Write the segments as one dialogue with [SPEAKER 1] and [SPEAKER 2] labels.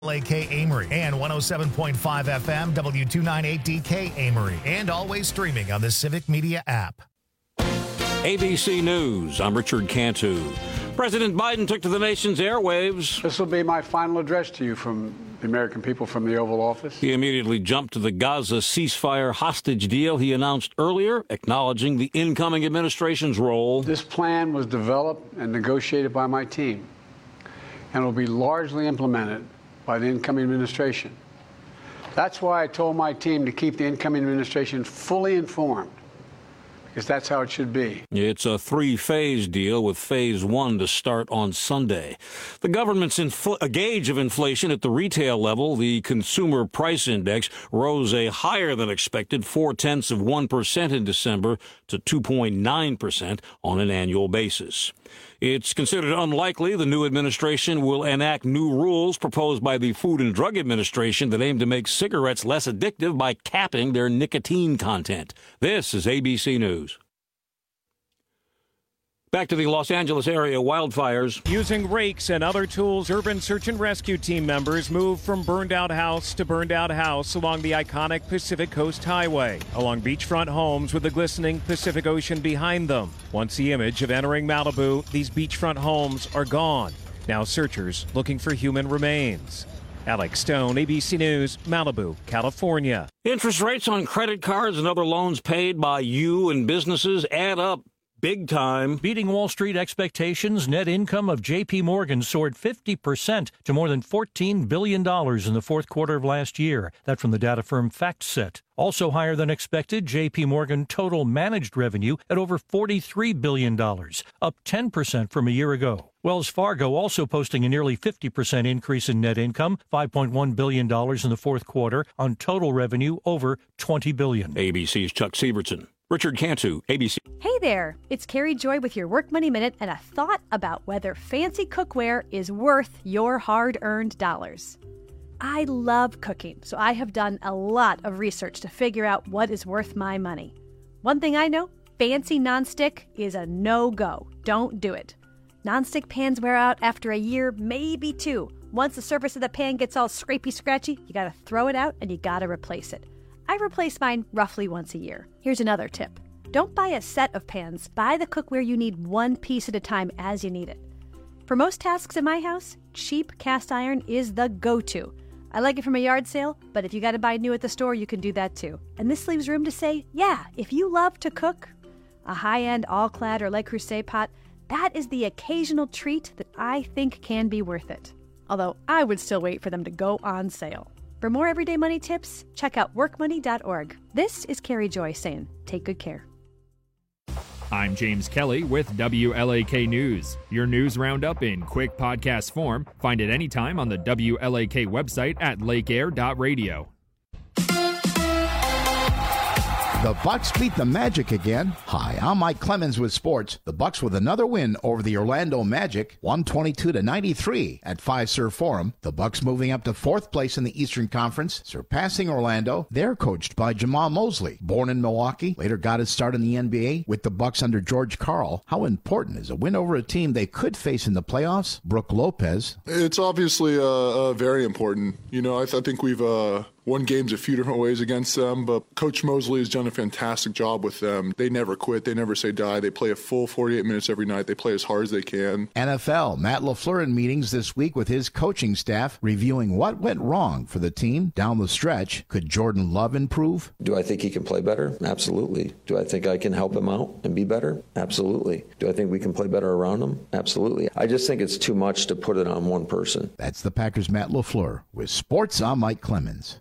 [SPEAKER 1] Lake Amory and 107.5 FM W298DK Amory, and always streaming on the Civic Media app.
[SPEAKER 2] ABC News, I'm Richard Cantu. President Biden took to the nation's airwaves.
[SPEAKER 3] This will be my final address to you from the American people from the Oval Office.
[SPEAKER 2] He immediately jumped to the Gaza ceasefire hostage deal he announced earlier, acknowledging the incoming administration's role.
[SPEAKER 3] This plan was developed and negotiated by my team and will be largely implemented by the incoming administration. That's why I told my team to keep the incoming administration fully informed, because that's how it should be.
[SPEAKER 2] It's a three-phase deal with phase one to start on Sunday. The government's gauge of inflation at the retail level, the Consumer Price Index, rose a higher than expected 0.4% in December to 2.9% on an annual basis. It's considered unlikely the new administration will enact new rules proposed by the Food and Drug Administration that aim to make cigarettes less addictive by capping their nicotine content. This is ABC News. Back to the Los Angeles area wildfires.
[SPEAKER 4] Using rakes and other tools, urban search and rescue team members moved from burned-out house to burned-out house along the iconic Pacific Coast Highway, along beachfront homes with the glistening Pacific Ocean behind them. Once the image of entering Malibu, these beachfront homes are gone. Now searchers looking for human remains. Alex Stone, ABC News, Malibu, California.
[SPEAKER 2] Interest rates on credit cards and other loans paid by you and businesses add up big time.
[SPEAKER 5] Beating Wall Street expectations, net income of J.P. Morgan soared 50% to more than $14 billion in the fourth quarter of last year. That from the data firm FactSet. Also higher than expected, J.P. Morgan total managed revenue at over $43 billion, up 10% from a year ago. Wells Fargo also posting a nearly 50% increase in net income, $5.1 billion in the fourth quarter, on total revenue over $20 billion.
[SPEAKER 2] ABC's Chuck Sievertson. Richard Cantu, ABC.
[SPEAKER 6] Hey there, it's Carrie Joy with your Work Money Minute and a thought about whether fancy cookware is worth your hard-earned dollars. I love cooking, so I have done a lot of research to figure out what is worth my money. One thing I know, fancy nonstick is a no-go. Don't do it. Nonstick pans wear out after a year, maybe two. Once the surface of the pan gets all scrapey-scratchy, you gotta throw it out and you gotta replace it. I replace mine roughly once a year. Here's another tip. Don't buy a set of pans. Buy the cookware you need one piece at a time as you need it. For most tasks in my house, cheap cast iron is the go-to. I like it from a yard sale, but if you got to buy new at the store, you can do that too. And this leaves room to say, yeah, if you love to cook, a high-end all-clad or Le Creuset pot, that is the occasional treat that I think can be worth it. Although I would still wait for them to go on sale. For more everyday money tips, check out workmoney.org. This is Carrie Joy saying, take good care.
[SPEAKER 7] I'm James Kelly with WLAK News. Your news roundup in quick podcast form. Find it anytime on the WLAK website at lakeair.radio.
[SPEAKER 8] The Bucks beat the Magic again. Hi, I'm Mike Clemens with sports. The Bucks with another win over the Orlando Magic, 122-93 at Fiserv Forum. The Bucks moving up to fourth place in the Eastern Conference, surpassing Orlando. They're coached by Jamal Mosley, born in Milwaukee, later got his start in the NBA with the Bucks under George Karl. How important is a win over a team they could face in the playoffs? Brooke Lopez.
[SPEAKER 9] It's obviously very important. You know, I think we've won games a few different ways against them, but Coach Mosley has done a fantastic job with them. They never quit. They never say die. They play a full 48 minutes every night. They play as hard as they can.
[SPEAKER 8] NFL, Matt LaFleur in meetings this week with his coaching staff, reviewing what went wrong for the team down the stretch. Could Jordan Love improve?
[SPEAKER 10] Do I think he can play better? Absolutely. Do I think I can help him out and be better? Absolutely. Do I think we can play better around him? Absolutely. I just think it's too much to put it on one person.
[SPEAKER 8] That's the Packers' Matt LaFleur. With sports, I'm Mike Clemens.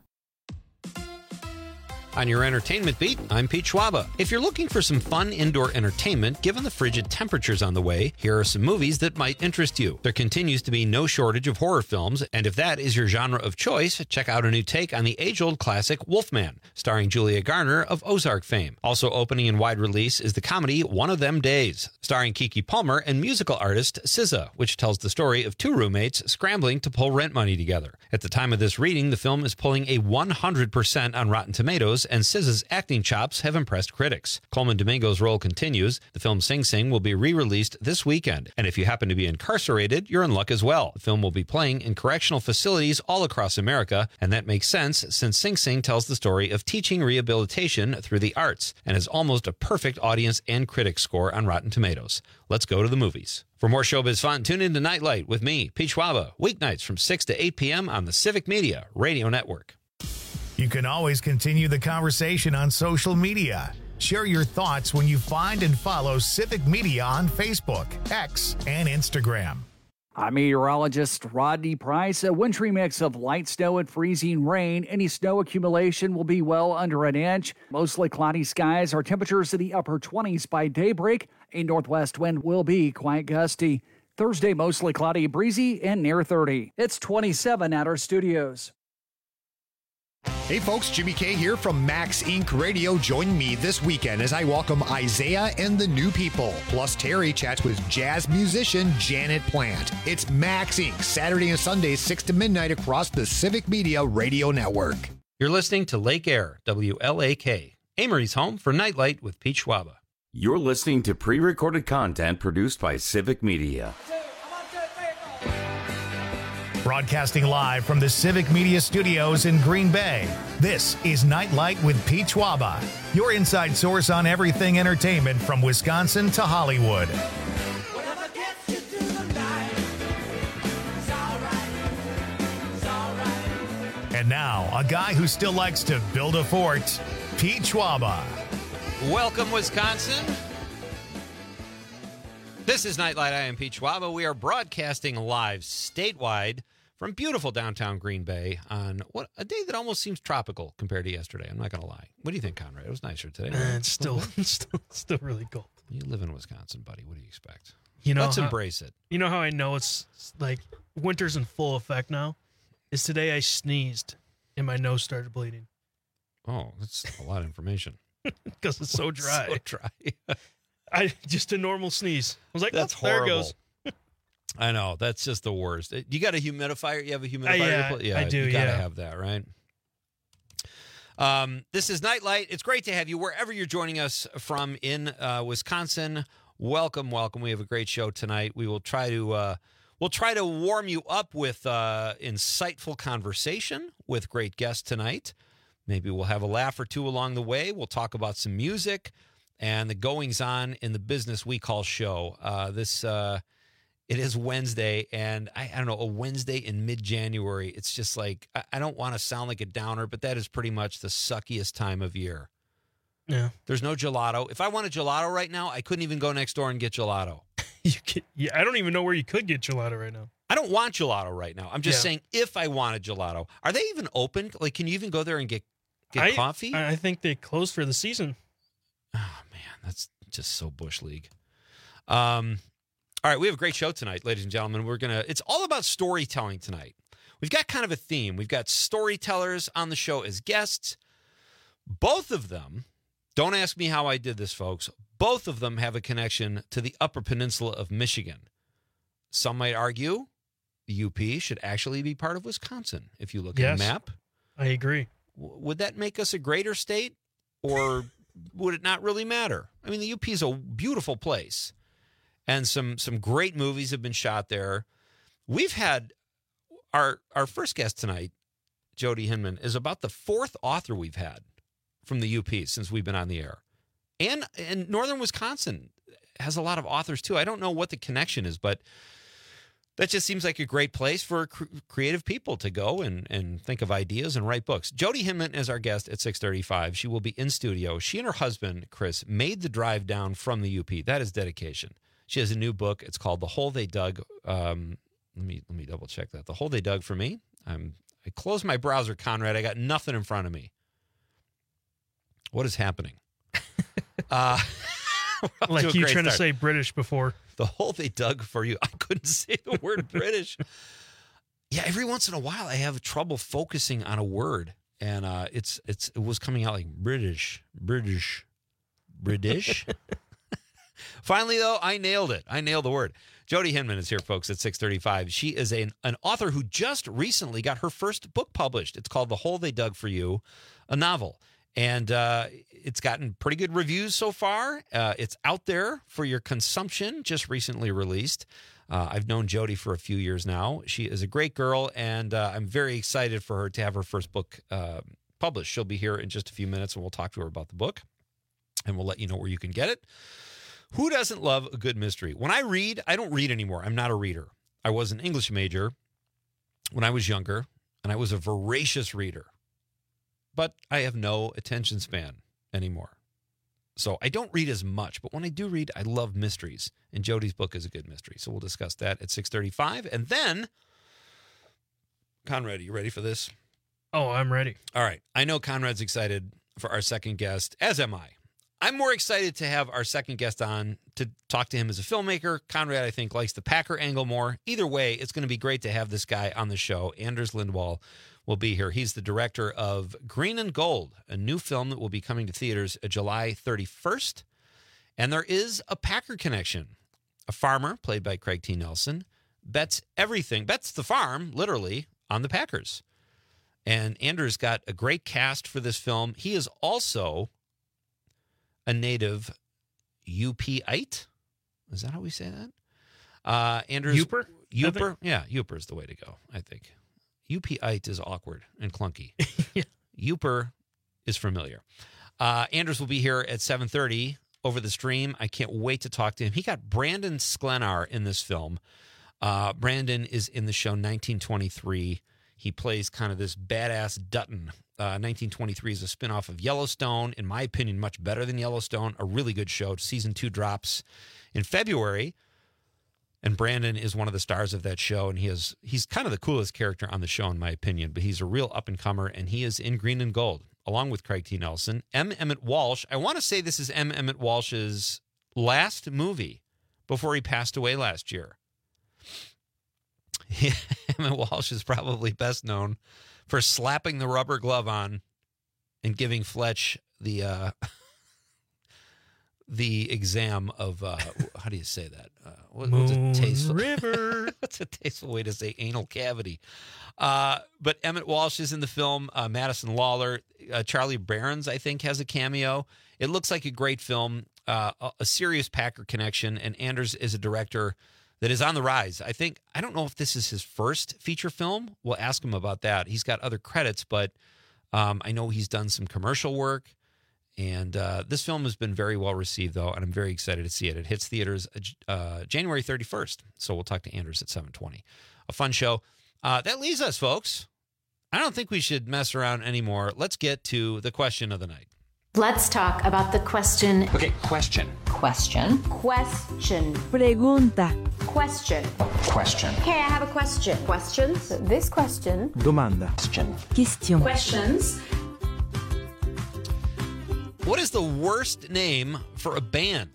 [SPEAKER 11] On your entertainment beat, I'm Pete Schwaba. If you're looking for some fun indoor entertainment, given the frigid temperatures on the way, here are some movies that might interest you. There continues to be no shortage of horror films, and if that is your genre of choice, check out a new take on the age-old classic Wolfman, starring Julia Garner of Ozark fame. Also opening in wide release is the comedy One of Them Days, starring Keke Palmer and musical artist SZA, which tells the story of two roommates scrambling to pull rent money together. At the time of this reading, the film is pulling a 100% on Rotten Tomatoes, Tomatoes, and SZA's acting chops have impressed critics. Coleman Domingo's role continues. The film Sing Sing will be re-released this weekend, and if you happen to be incarcerated, you're in luck as well. The film will be playing in correctional facilities all across America, and that makes sense since Sing Sing tells the story of teaching rehabilitation through the arts and is almost a perfect audience and critic score on Rotten Tomatoes. Let's go to the movies. For more showbiz fun, tune in to Nightlight with me, Pete Schwaba, weeknights from 6 to 8 p.m. on the Civic Media Radio Network.
[SPEAKER 1] You can always continue the conversation on social media. Share your thoughts when you find and follow Civic Media on Facebook, X, and Instagram.
[SPEAKER 12] I'm meteorologist Rodney Price. A wintry mix of light snow and freezing rain. Any snow accumulation will be well under an inch. Mostly cloudy skies. Our temperatures in the upper 20s by daybreak. A northwest wind will be quite gusty. Thursday, mostly cloudy, breezy, and near 30. It's 27 at our studios.
[SPEAKER 13] Hey folks, Jimmy K here from Max Inc. Radio. Join me this weekend as I welcome Isaiah and the New People. Plus Terry chats with jazz musician Janet Plant. It's Max Inc. Saturday and Sunday, 6 to midnight across the Civic Media Radio Network.
[SPEAKER 11] You're listening to Lake Air, WLAK, Amory's home for Nightlight with Pete Schwaba.
[SPEAKER 14] You're listening to pre-recorded content produced by Civic Media.
[SPEAKER 1] Broadcasting live from the Civic Media Studios in Green Bay, this is Nightlight with Pete Schwaba, your inside source on everything entertainment from Wisconsin to Hollywood. And now, a guy who still likes to build a fort, Pete Schwaba.
[SPEAKER 11] Welcome, Wisconsin. This is Nightlight. I am Pete Schwaba. We are broadcasting live statewide from beautiful downtown Green Bay on what a day that almost seems tropical compared to yesterday. I'm not going to lie. What do you think, Conrad? It was nicer today. Right?
[SPEAKER 15] It's still really cold.
[SPEAKER 11] You live in Wisconsin, buddy. What do you expect?
[SPEAKER 15] Let's
[SPEAKER 11] embrace it.
[SPEAKER 15] You know how I know it's like winter's in full effect now? Is today I sneezed and my nose started bleeding.
[SPEAKER 11] Oh, that's a lot of information.
[SPEAKER 15] Because it's so dry.
[SPEAKER 11] So dry.
[SPEAKER 15] Just a normal sneeze. I was like,
[SPEAKER 11] that's
[SPEAKER 15] horrible.
[SPEAKER 11] There it goes. I know. That's just the worst. You got a humidifier? You have a humidifier?
[SPEAKER 15] Yeah, I do.
[SPEAKER 11] You got to have that, right? This is Nightlight. It's great to have you wherever you're joining us from in Wisconsin. Welcome. We have a great show tonight. We will try to warm you up with insightful conversation with great guests tonight. Maybe we'll have a laugh or two along the way. We'll talk about some music and the goings-on in the business we call show. It is Wednesday, and I don't know, a Wednesday in mid-January, it's just like, I don't want to sound like a downer, but that is pretty much the suckiest time of year.
[SPEAKER 15] Yeah.
[SPEAKER 11] There's no gelato. If I want a gelato right now, I couldn't even go next door and get gelato.
[SPEAKER 15] I don't even know where you could get gelato right now.
[SPEAKER 11] I don't want gelato right now. I'm just saying if I wanted gelato. Are they even open? Like, can you even go there and get coffee?
[SPEAKER 15] I think they closed for the season.
[SPEAKER 11] Oh, man, that's just so Bush League. All right, we have a great show tonight, ladies and gentlemen. It's all about storytelling tonight. We've got kind of a theme. We've got storytellers on the show as guests. Both of them, don't ask me how I did this, folks. Both of them have a connection to the Upper Peninsula of Michigan. Some might argue the UP should actually be part of Wisconsin. If you look at a map,
[SPEAKER 15] I agree.
[SPEAKER 11] Would that make us a greater state, or would it not really matter? I mean, the UP is a beautiful place. And some great movies have been shot there. We've had our first guest tonight, Jody Hinman, is about the fourth author we've had from the UP since we've been on the air. And northern Wisconsin has a lot of authors, too. I don't know what the connection is, but that just seems like a great place for creative people to go and think of ideas and write books. Jody Hinman is our guest at 6:35. She will be in studio. She and her husband, Chris, made the drive down from the UP. That is dedication. She has a new book. It's called The Hole They Dug. Let me double check that. The Hole They Dug for Me. I closed my browser, Conrad. I got nothing in front of me. What is happening?
[SPEAKER 15] Like you trying to say British before.
[SPEAKER 11] The Hole They Dug for You. I couldn't say the word British. Yeah, every once in a while I have trouble focusing on a word, and it was coming out like British. Finally, though, I nailed it. I nailed the word. Jody Hinman is here, folks, at 6:35. She is an author who just recently got her first book published. It's called The Hole They Dug for You, a novel. And it's gotten pretty good reviews so far. It's out there for your consumption, just recently released. I've known Jody for a few years now. She is a great girl, and I'm very excited for her to have her first book published. She'll be here in just a few minutes, and we'll talk to her about the book, and we'll let you know where you can get it. Who doesn't love a good mystery? When I read, I don't read anymore. I'm not a reader. I was an English major when I was younger, and I was a voracious reader. But I have no attention span anymore. So I don't read as much, but when I do read, I love mysteries. And Jody's book is a good mystery. So we'll discuss that at 6:35. And then, Conrad, are you ready for this?
[SPEAKER 15] Oh, I'm ready.
[SPEAKER 11] All right. I know Conrad's excited for our second guest, as am I. I'm more excited to have our second guest on to talk to him as a filmmaker. Conrad, I think, likes the Packer angle more. Either way, it's going to be great to have this guy on the show. Anders Lindwall will be here. He's the director of Green and Gold, a new film that will be coming to theaters July 31st. And there is a Packer connection. A farmer, played by Craig T. Nelson, bets the farm, literally, on the Packers. And Anders got a great cast for this film. He is also a native UP-ite. Is that how we say that? Anders
[SPEAKER 15] Uper?
[SPEAKER 11] Uper? Yeah, Uper is the way to go, I think. UP-ite is awkward and clunky.
[SPEAKER 15] Yeah.
[SPEAKER 11] Uper is familiar. Anders will be here at 7:30 over the stream. I can't wait to talk to him. He got Brandon Sklenar in this film. Brandon is in the show 1923. He plays kind of this badass Dutton. 1923 is a spinoff of Yellowstone. In my opinion, much better than Yellowstone. A really good show. Season 2 drops in February. And Brandon is one of the stars of that show, and he's kind of the coolest character on the show, in my opinion. But he's a real up-and-comer, and he is in Green and Gold, along with Craig T. Nelson. M. Emmett Walsh. I want to say this is M. Emmett Walsh's last movie before he passed away last year. Emmett Walsh is probably best known for slapping the rubber glove on and giving Fletch the exam of how do you say that? What's a tasteful
[SPEAKER 15] River?
[SPEAKER 11] What's a tasteful way to say anal cavity? But Emmett Walsh is in the film. Madison Lawler, Charlie Barons, I think, has a cameo. It looks like a great film, a serious Packer connection, and Anders is a director that is on the rise. I don't know if this is his first feature film. We'll ask him about that. He's got other credits, but I know he's done some commercial work. And this film has been very well received, though, and I'm very excited to see it. It hits theaters January 31st, so we'll talk to Anders at 7:20. A fun show. That leaves us, folks. I don't think we should mess around anymore. Let's get to the question of the night.
[SPEAKER 16] Let's talk about the question.
[SPEAKER 17] Okay, question.
[SPEAKER 16] Question. Question.
[SPEAKER 18] Pregunta.
[SPEAKER 16] Question.
[SPEAKER 17] Question.
[SPEAKER 16] Okay, I have a question. Questions? This question.
[SPEAKER 18] Domanda.
[SPEAKER 16] Question. Questions.
[SPEAKER 11] What is the worst name for a band?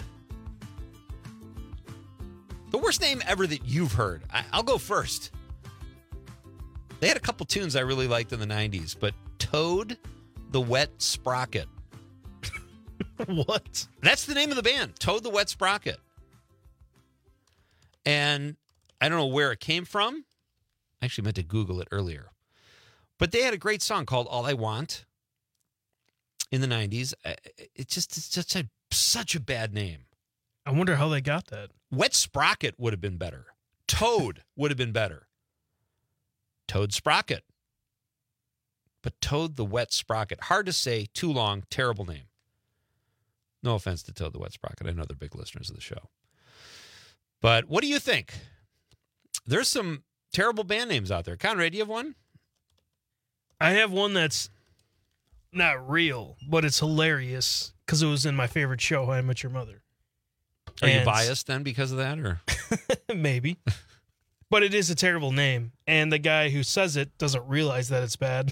[SPEAKER 11] The worst name ever that you've heard. I'll go first. They had a couple tunes I really liked in the 90s, but Toad the Wet Sprocket.
[SPEAKER 15] What?
[SPEAKER 11] That's the name of the band, Toad the Wet Sprocket. And I don't know where it came from. I actually meant to Google it earlier. But they had a great song called All I Want in the 90s. It's such a bad name.
[SPEAKER 15] I wonder how they got that.
[SPEAKER 11] Wet Sprocket would have been better. Toad would have been better. Toad Sprocket. But Toad the Wet Sprocket. Hard to say, too long, terrible name. No offense to Toad the Wet Sprocket. I know they're big listeners of the show. But what do you think? There's some terrible band names out there. Conrad, do you have one?
[SPEAKER 15] I have one that's not real, but it's hilarious because it was in my favorite show, How I Met Your Mother.
[SPEAKER 11] Are you biased then because of that, or
[SPEAKER 15] maybe? But it is a terrible name, and the guy who says it doesn't realize that it's bad.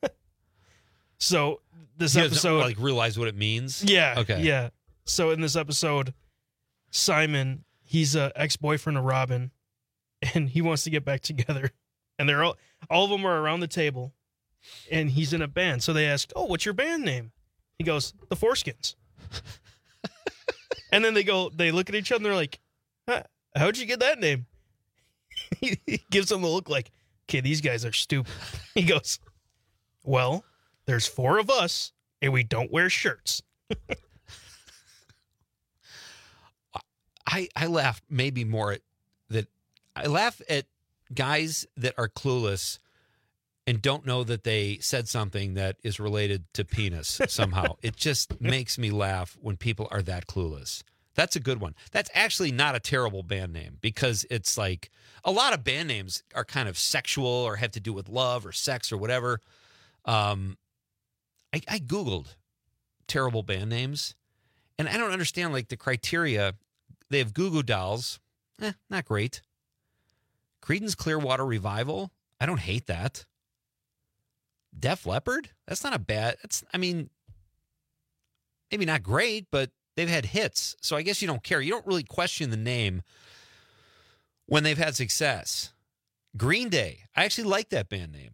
[SPEAKER 15] So this episode,
[SPEAKER 11] like, realize what it means.
[SPEAKER 15] Yeah.
[SPEAKER 11] Okay.
[SPEAKER 15] Yeah. So in this episode, Simon, he's an ex-boyfriend of Robin, and he wants to get back together, and they're all of them are around the table, and he's in a band. So they ask, "Oh, what's your band name?" He goes, "The Foreskins." And then they look at each other and they're like, how'd you get that name? He gives them a look like, okay, these guys are stupid. He goes, well, there's 4 of us, and we don't wear shirts.
[SPEAKER 11] I laugh maybe more at that. I laugh at guys that are clueless and don't know that they said something that is related to penis somehow. It just makes me laugh when people are that clueless. That's a good one. That's actually not a terrible band name because it's like a lot of band names are kind of sexual or have to do with love or sex or whatever. I Googled terrible band names, and I don't understand like the criteria. They have Goo Goo Dolls. Not great. Creedence Clearwater Revival. I don't hate that. Def Leppard. That's not a bad. Maybe not great, but they've had hits. So I guess you don't care. You don't really question the name when they've had success. Green Day. I actually like that band name.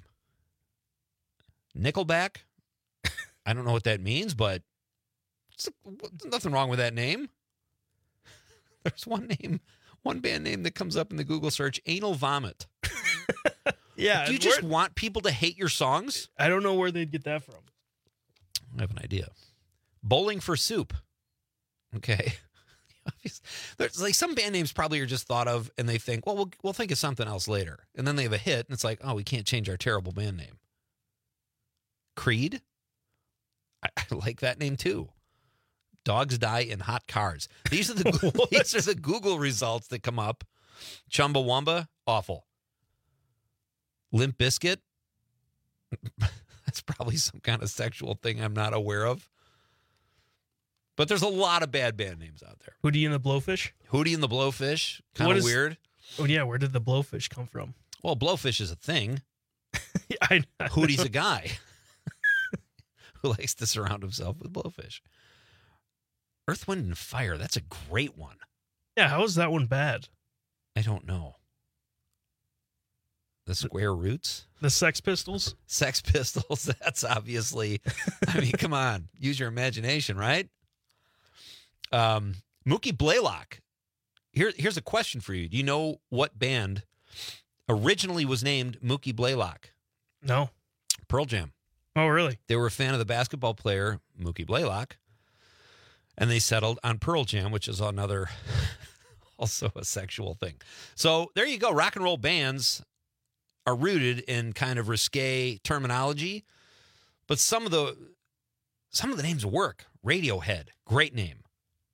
[SPEAKER 11] Nickelback. I don't know what that means, but there's nothing wrong with that name. There's one band name that comes up in the Google search, Anal Vomit.
[SPEAKER 15] Yeah.
[SPEAKER 11] Do you just want people to hate your songs?
[SPEAKER 15] I don't know where they'd get that from.
[SPEAKER 11] I have an idea. Bowling for Soup. Okay. There's like some band names probably are just thought of and they think, well, we'll think of something else later. And then they have a hit and it's like, oh, we can't change our terrible band name. Creed. I like that name too. Dogs Die in Hot Cars. These are the Google results that come up. Chumbawamba, awful. Limp Bizkit, that's probably some kind of sexual thing I'm not aware of. But there's a lot of bad band names out there.
[SPEAKER 15] Hootie and the Blowfish?
[SPEAKER 11] Hootie and the Blowfish, kind of weird.
[SPEAKER 15] Oh, yeah, where did the Blowfish come from?
[SPEAKER 11] Well, Blowfish is a thing.
[SPEAKER 15] I
[SPEAKER 11] Hootie's a guy who likes to surround himself with blowfish. Earth, Wind, and Fire, that's a great one.
[SPEAKER 15] Yeah, how is that one bad?
[SPEAKER 11] I don't know. The Square Roots?
[SPEAKER 15] The Sex Pistols?
[SPEAKER 11] Sex Pistols, that's obviously, I mean, come on. Use your imagination, right? Mookie Blaylock. Here's a question for you. Do you know what band originally was named Mookie Blaylock?
[SPEAKER 15] No.
[SPEAKER 11] Pearl Jam.
[SPEAKER 15] Oh, really?
[SPEAKER 11] They were a fan of the basketball player Mookie Blaylock, and they settled on Pearl Jam, which is another, also a sexual thing. So there you go. Rock and roll bands are rooted in kind of risque terminology, but some of the names work. Radiohead, great name.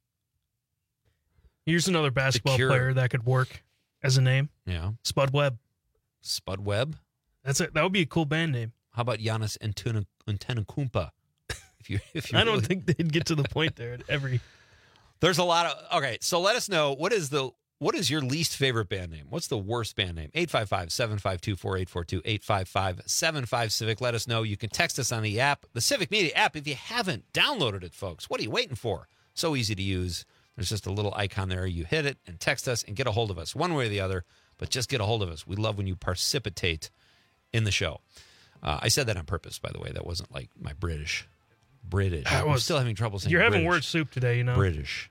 [SPEAKER 15] Here's another basketball player that could work as a name.
[SPEAKER 11] Yeah.
[SPEAKER 15] Spud Webb.
[SPEAKER 11] Spud Webb?
[SPEAKER 15] That's it. That would be a cool band name.
[SPEAKER 11] How about Giannis Antetokounmpo? If you
[SPEAKER 15] I don't think they'd get to the point there at every.
[SPEAKER 11] There's a lot of. Okay, so let us know what is your least favorite band name? What's the worst band name? 855-752-4842, 855-75-CIVIC. Let us know. You can text us on the app, the Civic Media app. If you haven't downloaded it, folks, what are you waiting for? So easy to use. There's just a little icon there. You hit it and text us and get a hold of us one way or the other, but just get a hold of us. We love when you precipitate in the show. I said that on purpose, by the way. That wasn't like my British. I'm still having trouble saying
[SPEAKER 15] You're having
[SPEAKER 11] British.
[SPEAKER 15] word soup today, you know.
[SPEAKER 11] British.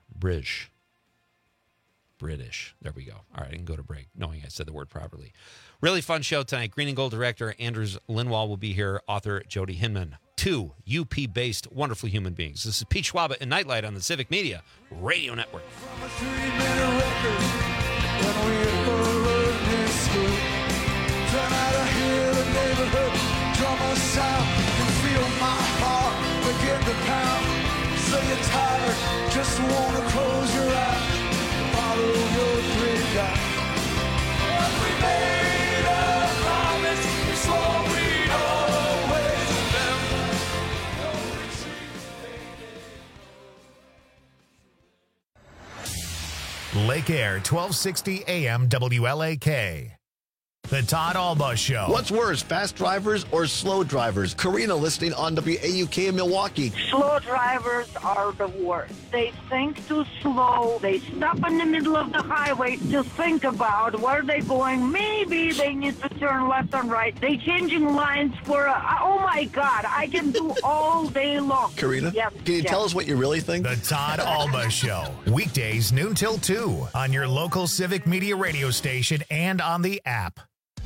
[SPEAKER 11] There we go. All right, I can go to break knowing I said the word properly. Really fun show tonight. Green and Gold director Anders Lindwall will be here. Author Jody Hinman. 2 UP-based wonderful human beings. This is Pete Schwaba and Nightlight on the Civic Media Radio Network.
[SPEAKER 17] So you're tired, just wanna close your eyes, follow your dream guide. We made a promise, we swore we'd always remember.
[SPEAKER 1] Lake Air, 1260 AM WLAK. The Todd Alba Show.
[SPEAKER 18] What's worse, fast drivers or slow drivers? Karina listening on WAUK in Milwaukee.
[SPEAKER 19] Slow drivers are the worst. They think too slow. They stop in the middle of the highway to think about where they're going. Maybe they need to turn left and right. They changing lines for oh my God, I can do all day long.
[SPEAKER 18] Karina, can you tell us what you really think?
[SPEAKER 1] The Todd Alba Show. Weekdays noon till 2 on your local Civic Media radio station and on the app.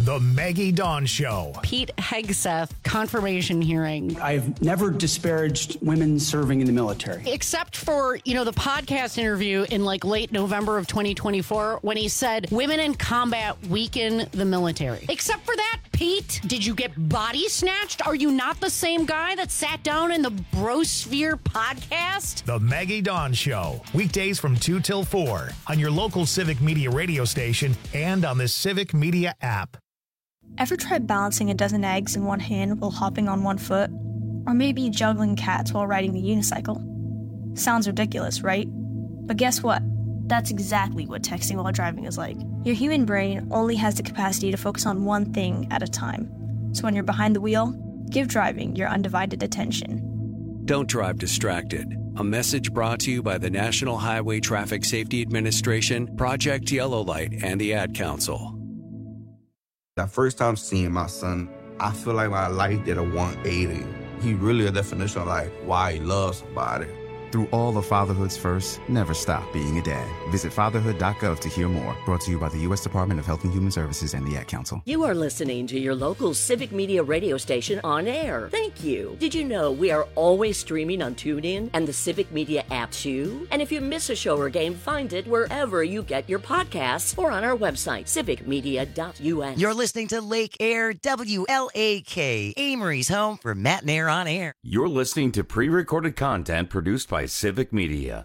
[SPEAKER 1] The Maggie Dawn Show.
[SPEAKER 20] Pete Hegseth confirmation hearing.
[SPEAKER 21] I've never disparaged women serving in the military.
[SPEAKER 20] Except for, the podcast interview in late November of 2024 when he said women in combat weaken the military. Except for that, Pete, did you get body snatched? Are you not the same guy that sat down in the Brosphere podcast?
[SPEAKER 1] The Maggie Dawn Show. Weekdays from 2 till 4 on your local Civic Media radio station and on the Civic Media app.
[SPEAKER 22] Ever tried balancing a dozen eggs in one hand while hopping on one foot? Or maybe juggling cats while riding the unicycle? Sounds ridiculous, right? But guess what? That's exactly what texting while driving is like. Your human brain only has the capacity to focus on one thing at a time. So when you're behind the wheel, give driving your undivided attention.
[SPEAKER 23] Don't drive distracted. A message brought to you by the National Highway Traffic Safety Administration, Project Yellow Light, and the Ad Council.
[SPEAKER 24] That first time seeing my son, I feel like my life did a 180. He really a definition of why he loves somebody.
[SPEAKER 25] Through all of fatherhood's first, never stop being a dad. Visit fatherhood.gov to hear more. Brought to you by the U.S. Department of Health and Human Services and the Ad Council.
[SPEAKER 26] You are listening to your local Civic Media radio station on air. Thank you. Did you know we are always streaming on TuneIn and the Civic Media app too? And if you miss a show or game, find it wherever you get your podcasts or on our website, civicmedia.us.
[SPEAKER 27] You're listening to Lake Air WLAK, Amory's home for Matt and Air on air.
[SPEAKER 14] You're listening to pre-recorded content produced by Civic Media.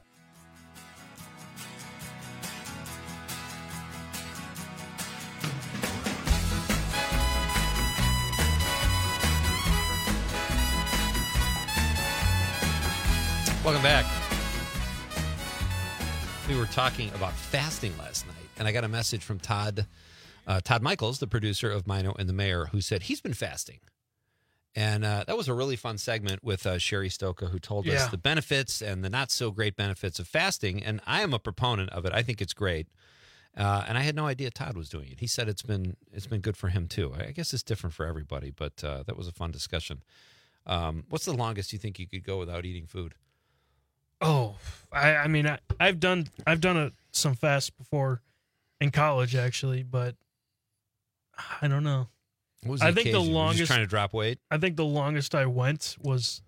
[SPEAKER 11] Welcome back. We were talking about fasting last night, and I got a message from Todd Michaels, the producer of Mino and the Mayor, who said he's been fasting. And that was a really fun segment with Sherry Stoka, who told us the benefits and the not-so-great benefits of fasting. And I am a proponent of it. I think it's great. And I had no idea Todd was doing it. He said it's been good for him, too. I guess it's different for everybody, but that was a fun discussion. What's the longest you think you could go without eating food?
[SPEAKER 15] Oh, I mean, I've done some fasts before in college, actually, but I don't know.
[SPEAKER 11] What was the occasion?
[SPEAKER 15] The
[SPEAKER 11] Were you
[SPEAKER 15] longest
[SPEAKER 11] just trying to drop weight.
[SPEAKER 15] I think the longest I went was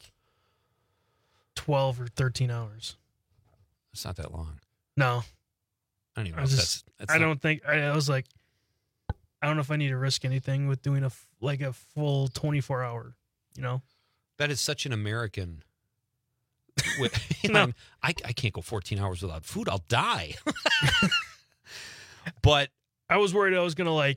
[SPEAKER 15] 12 or 13 hours.
[SPEAKER 11] It's not that long.
[SPEAKER 15] No,
[SPEAKER 11] I don't even know.
[SPEAKER 15] I was like, I don't know if I need to risk anything with doing a full 24 hour.
[SPEAKER 11] That is such an American. I can't go 14 hours without food. I'll die. But
[SPEAKER 15] I was worried I was gonna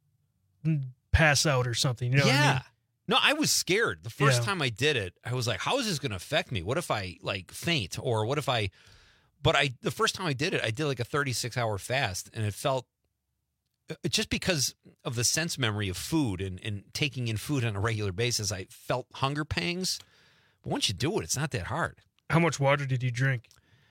[SPEAKER 15] pass out or something. You know what I mean?
[SPEAKER 11] No, I was scared. The first time I did it, I was like, how is this going to affect me? What if I faint, or what if the first time I did it, I did a 36-hour fast, and it felt, just because of the sense memory of food and taking in food on a regular basis, I felt hunger pangs. But once you do it, it's not that hard.
[SPEAKER 15] How much water did you drink?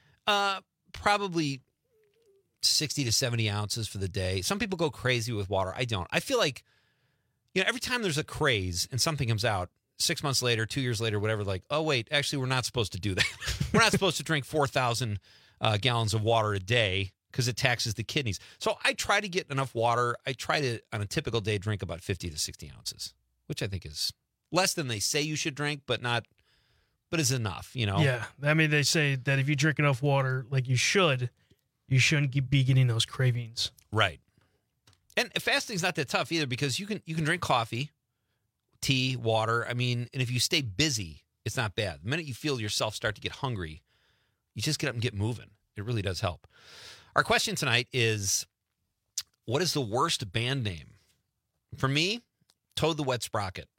[SPEAKER 11] Probably 60 to 70 ounces for the day. Some people go crazy with water. I don't. I feel like, every time there's a craze and something comes out, 6 months later, 2 years later, whatever, oh, wait, actually, we're not supposed to do that. We're not supposed to drink 4,000 gallons of water a day because it taxes the kidneys. So I try to get enough water. I try to, on a typical day, drink about 50 to 60 ounces, which I think is less than they say you should drink, but is enough,
[SPEAKER 15] Yeah. I mean, they say that if you drink enough water like you shouldn't be getting those cravings.
[SPEAKER 11] Right. And fasting's not that tough either, because you can drink coffee, tea, water. I mean, and if you stay busy, it's not bad. The minute you feel yourself start to get hungry, you just get up and get moving. It really does help. Our question tonight is, what is the worst band name? For me, Toad the Wet Sprocket.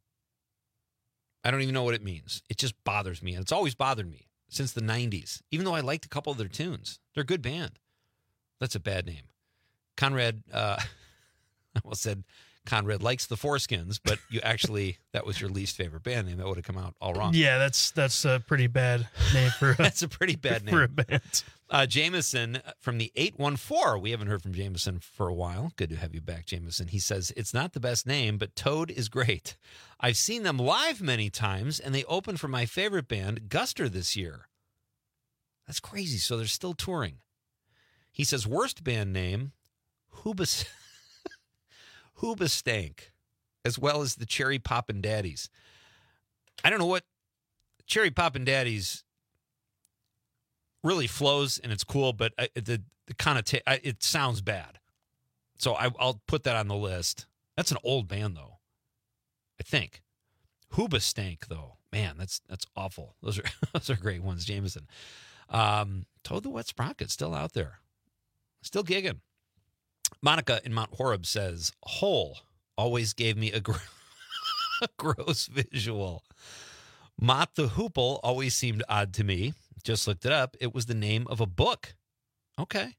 [SPEAKER 11] I don't even know what it means. It just bothers me, and it's always bothered me since the 90s, even though I liked a couple of their tunes. They're a good band. That's a bad name. Conrad, I almost said Conrad likes the Foreskins, but that was your least favorite band name. That would have come out all wrong.
[SPEAKER 15] Yeah, that's a pretty bad name for
[SPEAKER 11] that's a pretty bad name
[SPEAKER 15] for a band.
[SPEAKER 11] Jameson from the 814. We haven't heard from Jameson for a while. Good to have you back, Jameson. He says, it's not the best name, but Toad is great. I've seen them live many times, and they opened for my favorite band, Guster, this year. That's crazy. So they're still touring. He says, worst band name, Hoobastank, as well as the Cherry Poppin' Daddies. I don't know what Cherry Poppin' Daddies really flows and it's cool, but the it sounds bad. So I'll put that on the list. That's an old band, though, I think. Hoobastank, though. Man, that's awful. Those are great ones, Jameson. Toad the Wet Sprocket, still out there. Still gigging. Monica in Mount Horeb says, Hole always gave me a gross visual. Mott the Hoople always seemed odd to me. Just looked it up. It was the name of a book. Okay.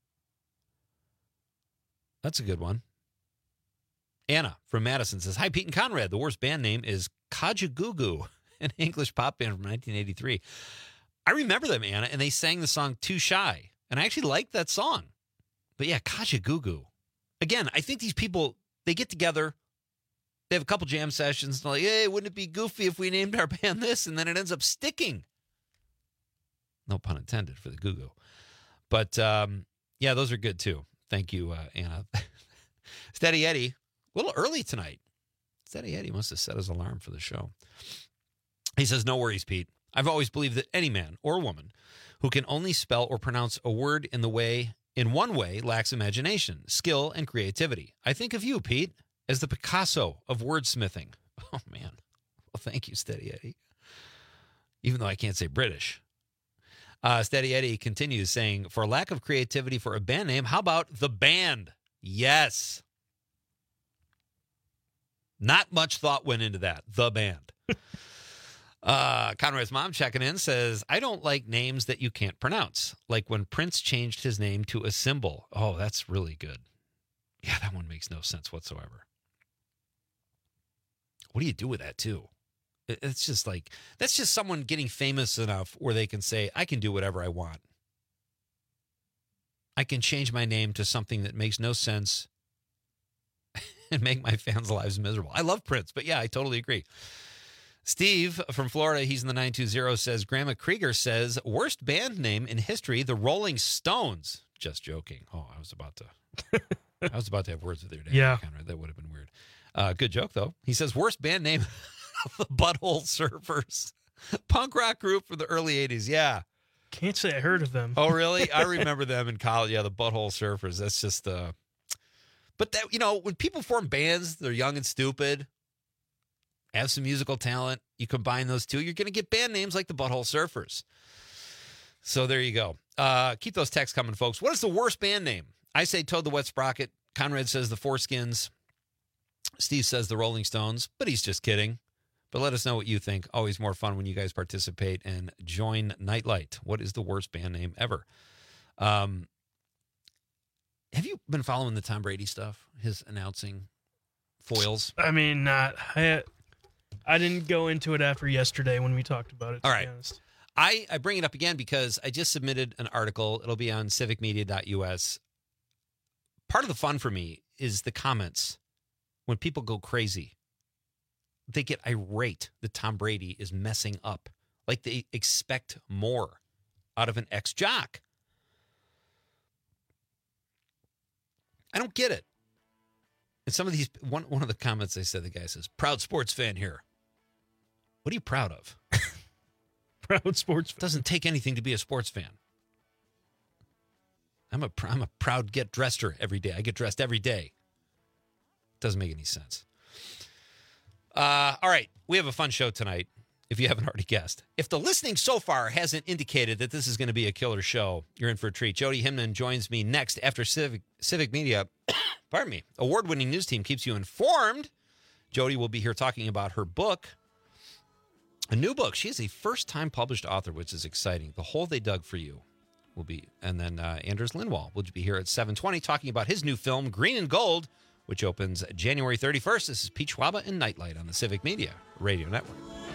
[SPEAKER 11] That's a good one. Anna from Madison says, Hi, Pete and Conrad. The worst band name is Kajagoogoo, an English pop band from 1983. I remember them, Anna, and they sang the song Too Shy. And I actually liked that song. But yeah, Kajagoogoo. Again, I think these people, they get together, they have a couple jam sessions, and they're like, hey, wouldn't it be goofy if we named our band this? And then it ends up sticking. No pun intended for the Goo-Goo. But, yeah, those are good, too. Thank you, Anna. Steady Eddie, a little early tonight. Steady Eddie must have set his alarm for the show. He says, no worries, Pete. I've always believed that any man or woman who can only spell or pronounce a word in one way lacks imagination, skill, and creativity. I think of you, Pete, as the Picasso of wordsmithing. Oh, man. Well, thank you, Steady Eddie. Even though I can't say British. Steady Eddie continues saying, for lack of creativity for a band name, how about The Band? Yes. Not much thought went into that. The Band. Conrad's mom checking in says, I don't like names that you can't pronounce. Like when Prince changed his name to a symbol. Oh, that's really good. Yeah, that one makes no sense whatsoever. What do you do with that, too? It's just like, that's just someone getting famous enough where they can say, I can do whatever I want. I can change my name to something that makes no sense and make my fans' lives miserable. I love Prince, but yeah, I totally agree. Steve from Florida, he's in the 920, says, Grandma Krieger says, worst band name in history, the Rolling Stones. Just joking. Oh, I was about to have words with your dad.
[SPEAKER 15] Yeah.
[SPEAKER 11] Conrad. That would have been weird. Good joke, though. He says, worst band name, the Butthole Surfers. Punk rock group from the early 80s. Yeah.
[SPEAKER 15] Can't say I heard of them.
[SPEAKER 11] Oh, really? I remember them in college. Yeah, the Butthole Surfers. That's just, but that, when people form bands, they're young and stupid, have some musical talent, you combine those two, you're going to get band names like the Butthole Surfers. So there you go. Keep those texts coming, folks. What is the worst band name? I say Toad the Wet Sprocket. Conrad says the Foreskins. Steve says the Rolling Stones, but he's just kidding. But let us know what you think. Always more fun when you guys participate and join Nightlight. What is the worst band name ever? Have you been following the Tom Brady stuff? His announcing foils?
[SPEAKER 15] I mean, not. I didn't go into it after yesterday when we talked about it, to be honest.
[SPEAKER 11] I bring it up again because I just submitted an article. It'll be on civicmedia.us. Part of the fun for me is the comments. When people go crazy, they get irate that Tom Brady is messing up. Like they expect more out of an ex-jock. I don't get it. And some of these, one of the comments they said, the guy says, proud sports fan here. What are you proud of?
[SPEAKER 15] Proud sports fan.
[SPEAKER 11] It doesn't take anything to be a sports fan. I'm a proud get dresser every day. I get dressed every day. Doesn't make any sense. All right. We have a fun show tonight, if you haven't already guessed. If the listening so far hasn't indicated that this is going to be a killer show, you're in for a treat. Jody Himman joins me next after Civic Media. Pardon me. Award-winning news team keeps you informed. Jody will be here talking about her book, a new book. She is a first-time published author, which is exciting. The Hole They Dug for You will be. And then Anders Lindwall will be here at 7:20 talking about his new film, Green and Gold, which opens January 31st. This is Pete Schwaba and Nightlight on the Civic Media Radio Network.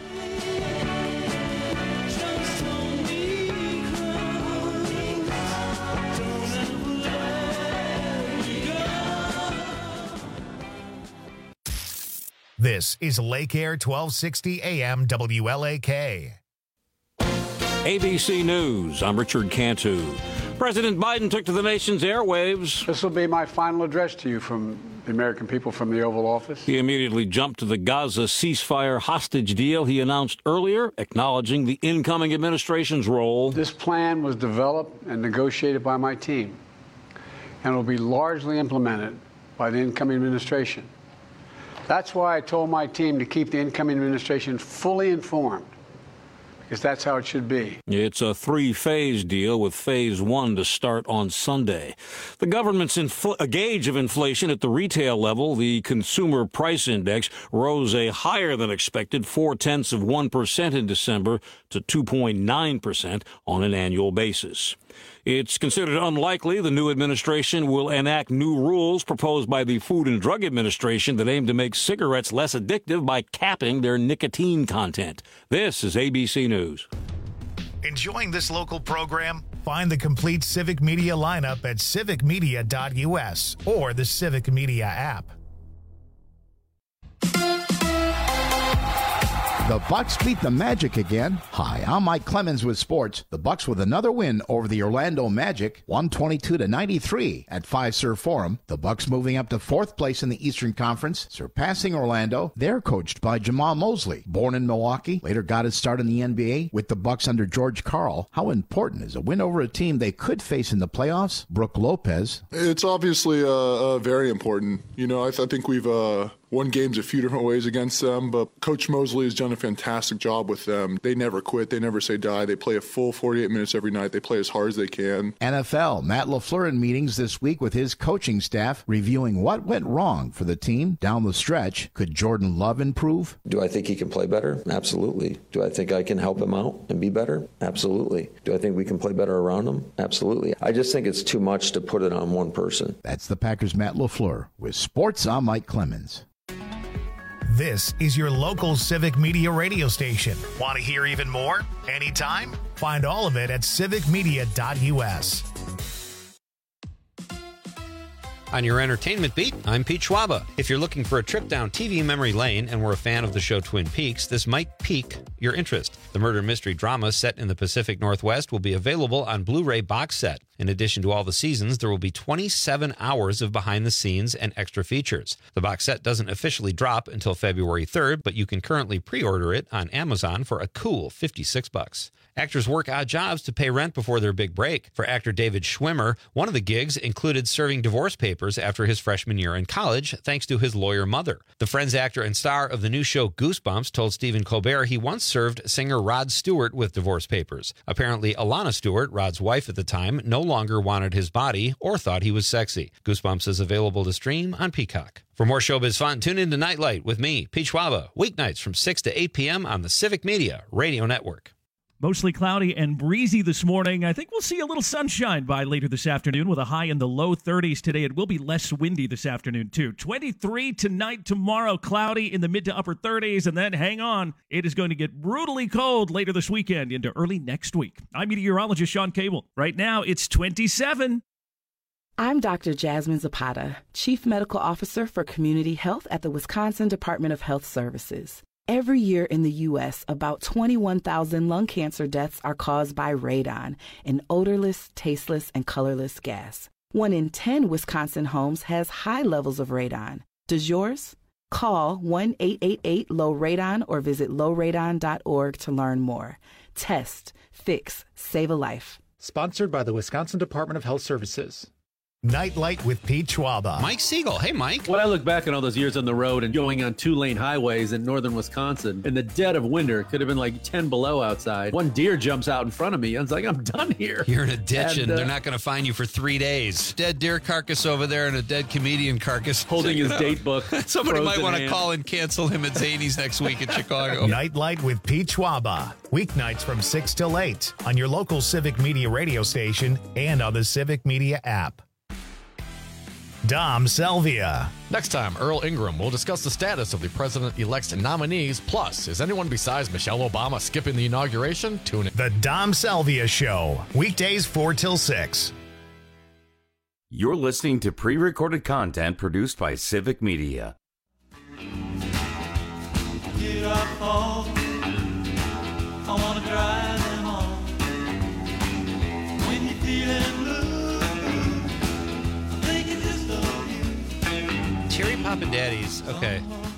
[SPEAKER 1] This is Lake Air 1260 AM WLAK.
[SPEAKER 2] ABC News, I'm Richard Cantu. President Biden took to the nation's airwaves.
[SPEAKER 3] This will be my final address to you from
[SPEAKER 2] the American people from the Oval Office.
[SPEAKER 3] He immediately jumped to the Gaza ceasefire hostage deal he announced earlier, acknowledging the incoming administration's role.
[SPEAKER 2] This plan was developed and negotiated by my team and will be largely implemented by the incoming administration. That's why I told my team to keep the incoming administration fully informed, because that's how it should be.
[SPEAKER 3] It's a 3-phase deal with phase 1 to start on Sunday. The government's gauge of inflation at the retail level, the Consumer Price Index, rose a higher than expected 0.4% in December to 2.9% on an annual basis. It's considered unlikely the new administration will enact new rules proposed by the Food and Drug Administration that aim to make cigarettes less addictive by capping their nicotine content. This is ABC News.
[SPEAKER 1] Enjoying this local program? Find the complete Civic Media lineup at civicmedia.us or the Civic Media app.
[SPEAKER 8] The Bucks beat the Magic again. Hi, I'm Mike Clemens with sports. The Bucks with another win over the Orlando Magic, 122-93 at Fiserv Forum. The Bucks moving up to 4th place in the Eastern Conference, surpassing Orlando. They're coached by Jamal Mosley, born in Milwaukee, later got his start in the NBA with the Bucks under George Karl. How important is a win over a team they could face in the playoffs? Brooke Lopez.
[SPEAKER 4] It's obviously very important. You know, I think we've won games a few different ways against them, but Coach Mosley has done a fantastic job with them. They never quit. They never say die. They play a full 48 minutes every night. They play as hard as they can.
[SPEAKER 8] NFL, Matt LaFleur in meetings this week with his coaching staff, reviewing what went wrong for the team down the stretch. Could Jordan Love improve?
[SPEAKER 10] Do I think he can play better? Absolutely. Do I think I can help him out and be better? Absolutely. Do I think we can play better around him? Absolutely. I just think it's too much to put it on one person.
[SPEAKER 8] That's the Packers' Matt LaFleur. With sports, I'm Mike Clemens.
[SPEAKER 1] This is your local Civic Media radio station. Want to hear even more? Anytime? Find all of it at civicmedia.us.
[SPEAKER 11] On your entertainment beat, I'm Pete Schwaba. If you're looking for a trip down TV memory lane and were a fan of the show Twin Peaks, this might pique your interest. The murder mystery drama set in the Pacific Northwest will be available on Blu-ray box set. In addition to all the seasons, there will be 27 hours of behind the scenes and extra features. The box set doesn't officially drop until February 3rd, but you can currently pre-order it on Amazon for a cool $56. Actors work odd jobs to pay rent before their big break. For actor David Schwimmer, one of the gigs included serving divorce papers after his freshman year in college, thanks to his lawyer mother. The Friends actor and star of the new show Goosebumps told Stephen Colbert he once served singer Rod Stewart with divorce papers. Apparently, Alana Stewart, Rod's wife at the time, no longer wanted his body or thought he was sexy. Goosebumps is available to stream on Peacock. For more showbiz fun, tune in to Nightlight with me, Pete Schwaba, weeknights from 6 to 8 p.m. on the Civic Media Radio Network.
[SPEAKER 5] Mostly cloudy and breezy this morning. I think we'll see a little sunshine by later this afternoon with a high in the low 30s today. It will be less windy this afternoon, too. 23 tonight, tomorrow, cloudy in the mid to upper 30s. And then hang on, it is going to get brutally cold later this weekend into early next week. I'm meteorologist Sean Cable. Right now, it's 27.
[SPEAKER 6] I'm Dr. Jasmine Zapata, Chief Medical Officer for Community Health at the Wisconsin Department of Health Services. Every year in the U.S., about 21,000 lung cancer deaths are caused by radon, an odorless, tasteless, and colorless gas. 1 in 10 Wisconsin homes has high levels of radon. Does yours? Call 1-888-LOW-RADON or visit lowradon.org to learn more. Test, fix, save a life.
[SPEAKER 7] Sponsored by the Wisconsin Department of Health Services.
[SPEAKER 1] Nightlight with Pete Schwaba.
[SPEAKER 11] Mike Siegel. Hey, Mike.
[SPEAKER 9] When I look back on all those years on the road and going on 2-lane highways in northern Wisconsin, in the dead of winter, it could have been like 10 below outside. One deer jumps out in front of me. I was like, I'm done here.
[SPEAKER 11] You're in a ditch and they're not going to find you for 3 days. Dead deer carcass over there and a dead comedian carcass.
[SPEAKER 9] Holding his date book.
[SPEAKER 11] Somebody might want to call and cancel him at Zany's next week in Chicago.
[SPEAKER 1] Nightlight with Pete Schwaba. Weeknights from 6 till 8 on your local Civic Media radio station and on the Civic Media app. Dom Salvia.
[SPEAKER 28] Next time, Earl Ingram will discuss the status of the president-elect's nominees. Plus, is anyone besides Michelle Obama skipping the inauguration? Tune in.
[SPEAKER 1] The Dom Salvia Show. Weekdays 4 till 6.
[SPEAKER 14] You're listening to pre-recorded content produced by Civic Media.
[SPEAKER 17] Get up home. I want to drive them home. When you're feeling blue.
[SPEAKER 11] Poppin' Daddies. Okay.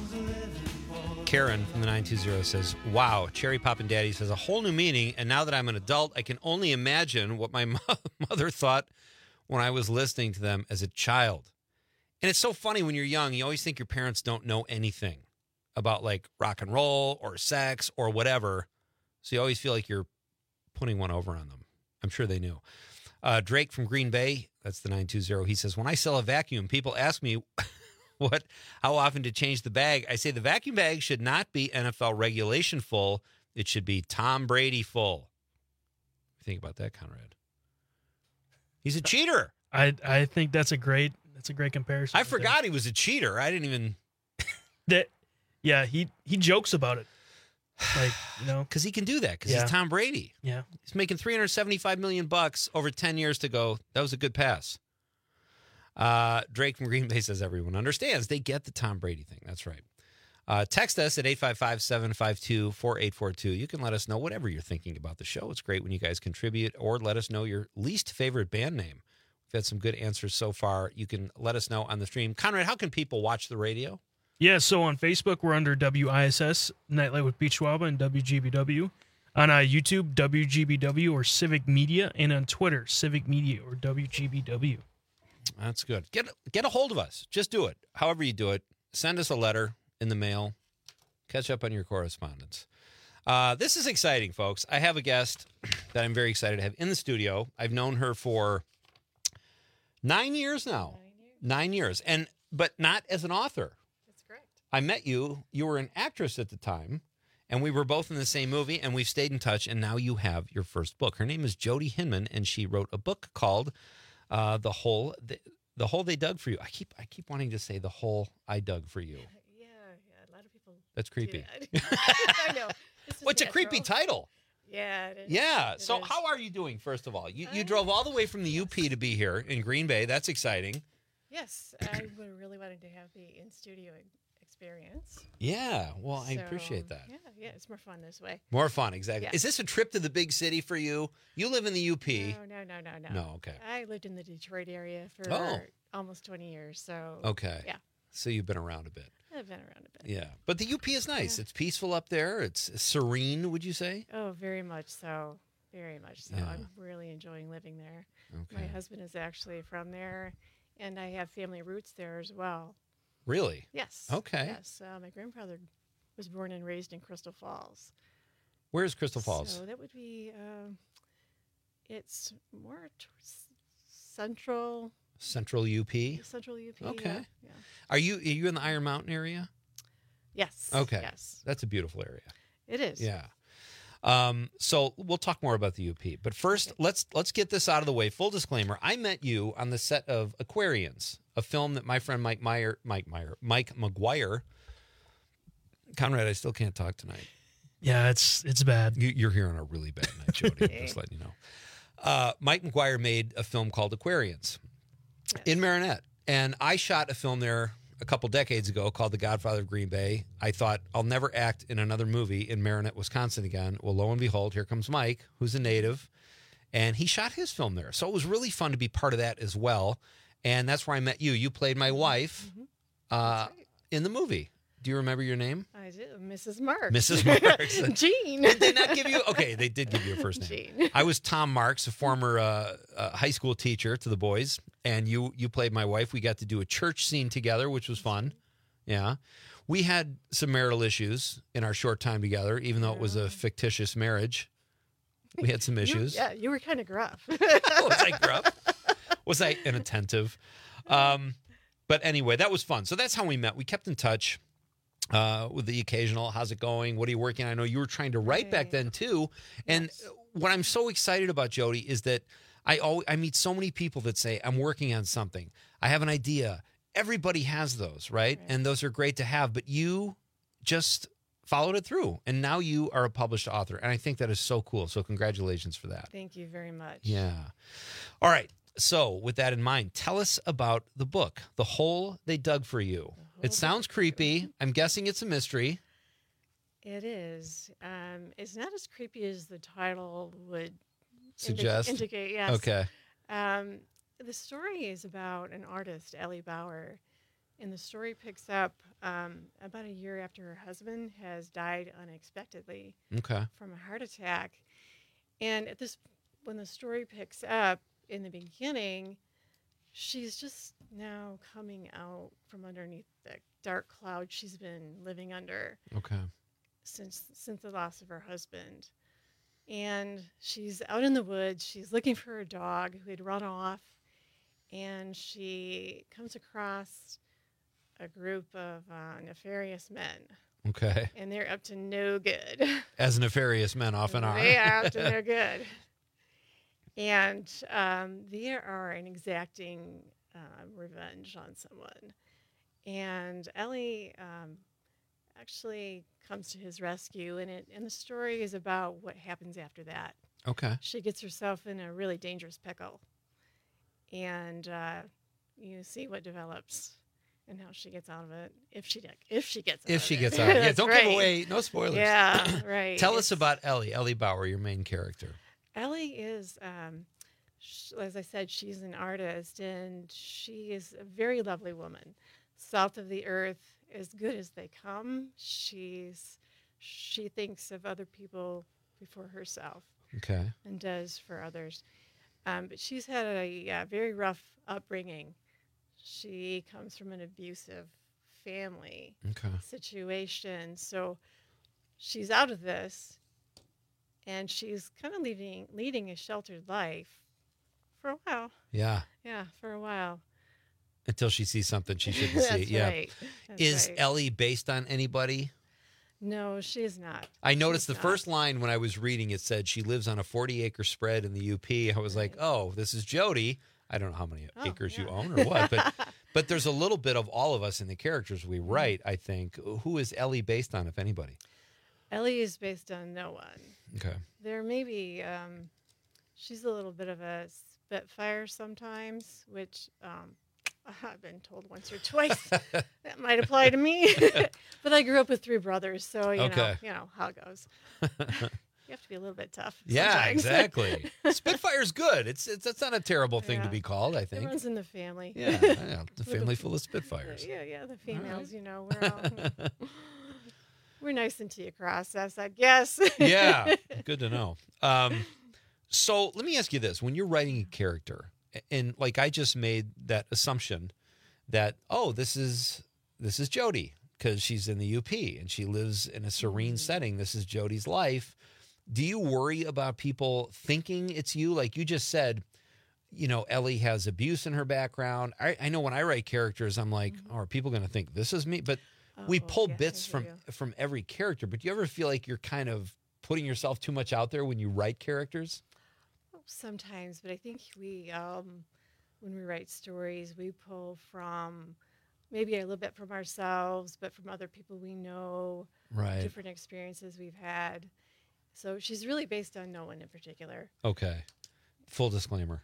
[SPEAKER 11] Karen from the 920 says, wow, Cherry Poppin' Daddies has a whole new meaning, and now that I'm an adult, I can only imagine what my mother thought when I was listening to them as a child. And it's so funny when you're young, you always think your parents don't know anything about like rock and roll or sex or whatever. So you always feel like you're putting one over on them. I'm sure they knew. Drake from Green Bay, that's the 920. He says, when I sell a vacuum, people ask me how often to change the bag. I say the vacuum bag should not be NFL regulation full. It should be Tom Brady full. Think about that, Conrad. He's a cheater.
[SPEAKER 15] I think that's a great comparison.
[SPEAKER 11] I forgot he was a cheater. I didn't even
[SPEAKER 15] Yeah, he jokes about it. Like,
[SPEAKER 11] because he can do that because he's Tom Brady.
[SPEAKER 15] Yeah.
[SPEAKER 11] He's making $375 million over 10 years to go. That was a good pass. Drake from Green Bay says everyone understands. They get the Tom Brady thing. That's right. Text us at 855-752-4842. You can let us know whatever you're thinking about the show. It's great when you guys contribute, or let us know your least favorite band name. We've had some good answers so far. You can let us know on the stream. Conrad, how can people watch the radio?
[SPEAKER 15] Yeah, so on Facebook, we're under WISS, Nightlight with Pete Schwaba, and WGBW. On YouTube, WGBW or Civic Media, and on Twitter, Civic Media or WGBW.
[SPEAKER 11] That's good. Get a hold of us. Just do it. However you do it. Send us a letter in the mail. Catch up on your correspondence. This is exciting, folks. I have a guest that I'm very excited to have in the studio. I've known her for 9 years now. 9 years. But not as an author.
[SPEAKER 12] That's correct.
[SPEAKER 11] I met you. You were an actress at the time, and we were both in the same movie, and we've stayed in touch, and now you have your first book. Her name is Jody Hinman, and she wrote a book called The Hole They Dug for You. I keep wanting to say The Hole I Dug for You.
[SPEAKER 12] Yeah, a lot of people.
[SPEAKER 11] That's creepy.
[SPEAKER 12] I know.
[SPEAKER 11] What's a creepy title?
[SPEAKER 12] Yeah, it is.
[SPEAKER 11] Yeah.
[SPEAKER 12] It
[SPEAKER 11] So
[SPEAKER 12] is.
[SPEAKER 11] how are you doing, first of all? You drove all the way from the UP to be here in Green Bay. That's exciting.
[SPEAKER 12] Yes, I really wanted to have the in-studio experience.
[SPEAKER 11] Yeah. Well, I appreciate that.
[SPEAKER 12] Yeah, it's more fun this way.
[SPEAKER 11] More fun, exactly.
[SPEAKER 12] Yeah.
[SPEAKER 11] Is this a trip to the big city for you? You live in the UP.
[SPEAKER 12] No.
[SPEAKER 11] No, okay.
[SPEAKER 12] I lived in the Detroit area for almost 20 years, so.
[SPEAKER 11] Okay.
[SPEAKER 12] Yeah.
[SPEAKER 11] So you've been around a bit.
[SPEAKER 12] I've been around a bit.
[SPEAKER 11] Yeah. But the UP is nice. Yeah. It's peaceful up there. It's serene, would you say?
[SPEAKER 12] Oh, very much so. Very much so.
[SPEAKER 11] Yeah.
[SPEAKER 12] I'm really enjoying living there.
[SPEAKER 11] Okay.
[SPEAKER 12] My husband is actually from there, and I have family roots there as well.
[SPEAKER 11] Really?
[SPEAKER 12] Yes.
[SPEAKER 11] Okay.
[SPEAKER 12] Yes. My grandfather was born and raised in Crystal Falls.
[SPEAKER 11] Where's Crystal Falls?
[SPEAKER 12] So that would be, it's more towards central.
[SPEAKER 11] Central UP?
[SPEAKER 12] Central UP.
[SPEAKER 11] Okay.
[SPEAKER 12] Yeah.
[SPEAKER 11] Are you in the Iron Mountain area?
[SPEAKER 12] Yes.
[SPEAKER 11] Okay.
[SPEAKER 12] Yes.
[SPEAKER 11] That's a beautiful area.
[SPEAKER 12] It is.
[SPEAKER 11] Yeah. So we'll talk more about the UP, but first let's get this out of the way. Full disclaimer: I met you on the set of Aquarians, a film that my friend Mike McGuire. Conrad, I still can't talk tonight.
[SPEAKER 15] Yeah, it's bad.
[SPEAKER 11] You're here on a really bad night, Jody. Just letting you know. Mike McGuire made a film called Aquarians in Marinette, and I shot a film there a couple decades ago called The Godfather of Green Bay. I thought I'll never act in another movie in Marinette, Wisconsin again. Well, lo and behold, here comes Mike, who's a native, and he shot his film there. So it was really fun to be part of that as well. And that's where I met you. You played my wife in the movie. Do you remember your name?
[SPEAKER 12] I do, Mrs. Marks.
[SPEAKER 11] Mrs. Marks.
[SPEAKER 12] Jean.
[SPEAKER 11] Did they not give you? Okay, they did give you a first name.
[SPEAKER 12] Jean.
[SPEAKER 11] I was Tom Marks, a former high school teacher to the boys, and you played my wife. We got to do a church scene together, which was fun. Yeah. We had some marital issues in our short time together, even though it was a fictitious marriage. We had some issues.
[SPEAKER 12] You were kind of gruff.
[SPEAKER 11] Was I gruff? Was I inattentive? But anyway, that was fun. So that's how we met. We kept in touch. With the occasional, how's it going? What are you working on? I know you were trying to write back then too. And what I'm so excited about, Jody, is that I meet so many people that say, I'm working on something. I have an idea. Everybody has those, right? And those are great to have, but you just followed it through. And now you are a published author. And I think that is so cool. So congratulations for that.
[SPEAKER 12] Thank you very much.
[SPEAKER 11] Yeah. All right. So with that in mind, tell us about the book, The Hole They Dug for You. It sounds creepy. I'm guessing it's a mystery.
[SPEAKER 12] It is. It's not as creepy as the title would
[SPEAKER 11] suggest.
[SPEAKER 12] Indicate, yes.
[SPEAKER 11] Okay.
[SPEAKER 12] The story is about an artist, Ellie Bauer, And the story picks up about a year after her husband has died unexpectedly from a heart attack. And when the story picks up in the beginning, she's just now coming out from underneath the dark cloud she's been living under since the loss of her husband. And she's out in the woods. She's looking for her dog who had run off. And she comes across a group of nefarious men.
[SPEAKER 11] Okay.
[SPEAKER 12] And they're up to no good.
[SPEAKER 11] As nefarious men often are.
[SPEAKER 12] They are up to no good. And they are exacting revenge on someone. And Ellie actually comes to his rescue, and the story is about what happens after that.
[SPEAKER 11] Okay.
[SPEAKER 12] She gets herself in a really dangerous pickle, and you see what develops and how she gets out of it, if she gets out
[SPEAKER 11] If
[SPEAKER 12] of
[SPEAKER 11] she
[SPEAKER 12] it.
[SPEAKER 11] gets out. Yeah,
[SPEAKER 12] That's
[SPEAKER 11] don't
[SPEAKER 12] right.
[SPEAKER 11] give away, no spoilers.
[SPEAKER 12] Yeah, right.
[SPEAKER 11] Tell us about Ellie Bauer, your main character.
[SPEAKER 12] Ellie is, as I said, she's an artist, and she is a very lovely woman. Salt of the earth, as good as they come. She thinks of other people before herself.
[SPEAKER 11] Okay.
[SPEAKER 12] And does for others. But she's had a very rough upbringing. She comes from an abusive family situation. So she's out of this, and she's kind of leading a sheltered life for a while.
[SPEAKER 11] Yeah.
[SPEAKER 12] Yeah, for a while.
[SPEAKER 11] Until she sees something she shouldn't see.
[SPEAKER 12] That's
[SPEAKER 11] Yeah.
[SPEAKER 12] right. That's
[SPEAKER 11] Is
[SPEAKER 12] right.
[SPEAKER 11] Ellie based on anybody?
[SPEAKER 12] No, she is not.
[SPEAKER 11] I noticed
[SPEAKER 12] She's
[SPEAKER 11] the
[SPEAKER 12] not.
[SPEAKER 11] first line when I was reading it said she lives on a 40-acre spread in the UP. I was like, oh, this is Jody. I don't know how many acres you own or what, but there's a little bit of all of us in the characters we write, I think. Who is Ellie based on, if anybody?
[SPEAKER 12] Ellie is based on no one.
[SPEAKER 11] Okay.
[SPEAKER 12] There may be, she's a little bit of a spitfire sometimes, which I've been told once or twice that might apply to me. But I grew up with 3 brothers, so you know how it goes. You have to be a little bit tough.
[SPEAKER 11] Yeah,
[SPEAKER 12] sometimes.
[SPEAKER 11] exactly. Spitfire's good. That's not a terrible thing to be called, I think.
[SPEAKER 12] It runs in the family.
[SPEAKER 11] Yeah, the family full of Spitfires.
[SPEAKER 12] Yeah, the females, we're all... We're nice until you cross us, I guess.
[SPEAKER 11] Yeah, good to know. So let me ask you this. When you're writing a character, and like I just made that assumption that, oh, this is Jody because she's in the UP and she lives in a serene setting. This is Jody's life. Do you worry about people thinking it's you? Like you just said, Ellie has abuse in her background. I know when I write characters, I'm like, oh, are people going to think this is me? But we pull bits from every character. But do you ever feel like you're kind of putting yourself too much out there when you write characters?
[SPEAKER 12] Sometimes, but I think we, when we write stories, we pull from maybe a little bit from ourselves, but from other people we know,
[SPEAKER 11] right?
[SPEAKER 12] Different experiences we've had. So she's really based on no one in particular.
[SPEAKER 11] Okay. Full disclaimer.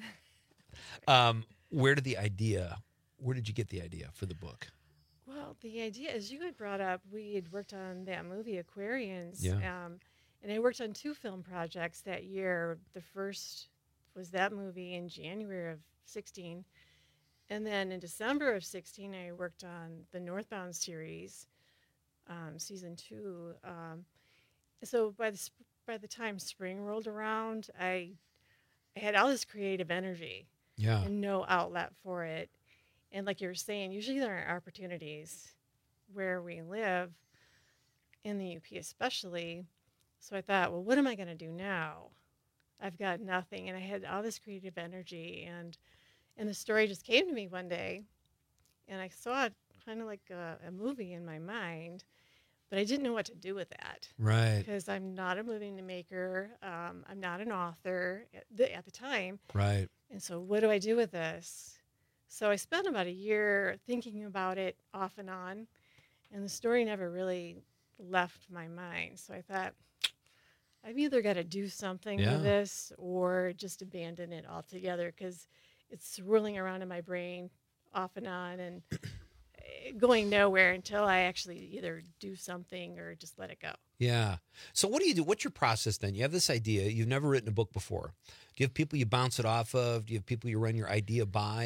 [SPEAKER 11] Where did you get the idea for the book?
[SPEAKER 12] Well, the idea, as you had brought up, we had worked on that movie Aquarians.
[SPEAKER 11] Yeah.
[SPEAKER 12] And I worked on 2 film projects that year. The first was that movie in January of 2016. And then in December of 2016, I worked on the Northbound series, season 2. So by the time spring rolled around, I had all this creative energy and no outlet for it. And like you were saying, usually there are opportunities where we live, in the UP especially. So I thought, well, what am I going to do now? I've got nothing. And I had all this creative energy. And the story just came to me one day. And I saw it kind of like a movie in my mind. But I didn't know what to do with that.
[SPEAKER 11] Right.
[SPEAKER 12] Because I'm not a movie maker. I'm not an author at the time.
[SPEAKER 11] Right.
[SPEAKER 12] And so what do I do with this? So I spent about a year thinking about it off and on. And the story never really left my mind. So I thought, I've either got to do something with this or just abandon it altogether because it's swirling around in my brain off and on and going nowhere until I actually either do something or just let it go.
[SPEAKER 11] Yeah. So what do you do? What's your process then? You have this idea. You've never written a book before. Do you have people you bounce it off of? Do you have people you run your idea by?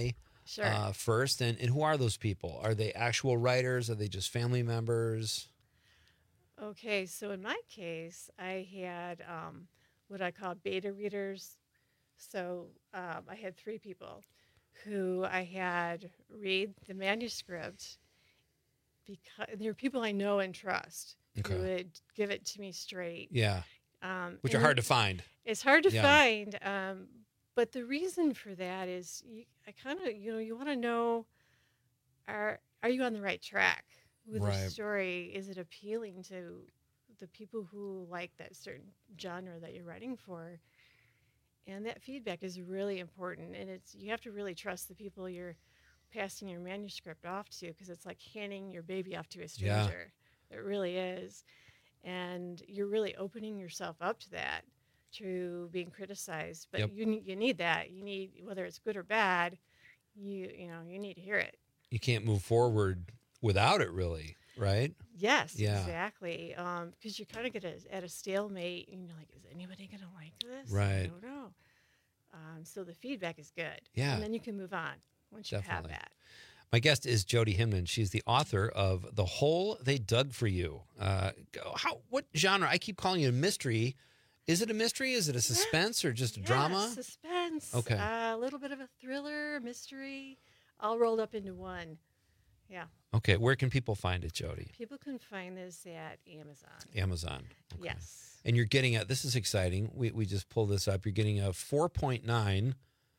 [SPEAKER 12] Sure.
[SPEAKER 11] First. And who are those people? Are they actual writers? Are they just family members?
[SPEAKER 12] Okay, so in my case, I had what I call beta readers. So I had 3 people who I had read the manuscript, because they were people I know and trust who would give it to me straight.
[SPEAKER 11] Yeah. Which are hard to find.
[SPEAKER 12] It's hard to find. But the reason for that is you want to know, are you on the right track with the story? Is it appealing to the people who like that certain genre that you're writing for? And that feedback is really important. And you have to really trust the people you're passing your manuscript off to, because it's like handing your baby off to a stranger. It really is. And you're really opening yourself up to that, to being criticized. But you need that. You need, whether it's good or bad, you need to hear it.
[SPEAKER 11] You can't move forward without it, really, right?
[SPEAKER 12] Yes, exactly. Because you kind of get at a stalemate, and you're like, is anybody going to like this?
[SPEAKER 11] Right.
[SPEAKER 12] I don't know. So the feedback is good.
[SPEAKER 11] Yeah.
[SPEAKER 12] And then you can move on once you have that.
[SPEAKER 11] My guest is Jody Hinman. She's the author of The Hole They Dug for You. What genre? I keep calling it a mystery. Is it a mystery? Is it a suspense or just a drama?
[SPEAKER 12] Suspense.
[SPEAKER 11] Okay.
[SPEAKER 12] A little bit of a thriller, mystery, all rolled up into one. Yeah.
[SPEAKER 11] Okay. Where can people find it, Jody?
[SPEAKER 12] People can find this at Amazon.
[SPEAKER 11] Amazon. Okay.
[SPEAKER 12] Yes.
[SPEAKER 11] And you're getting this is exciting. We just pulled this up. You're getting a 4.9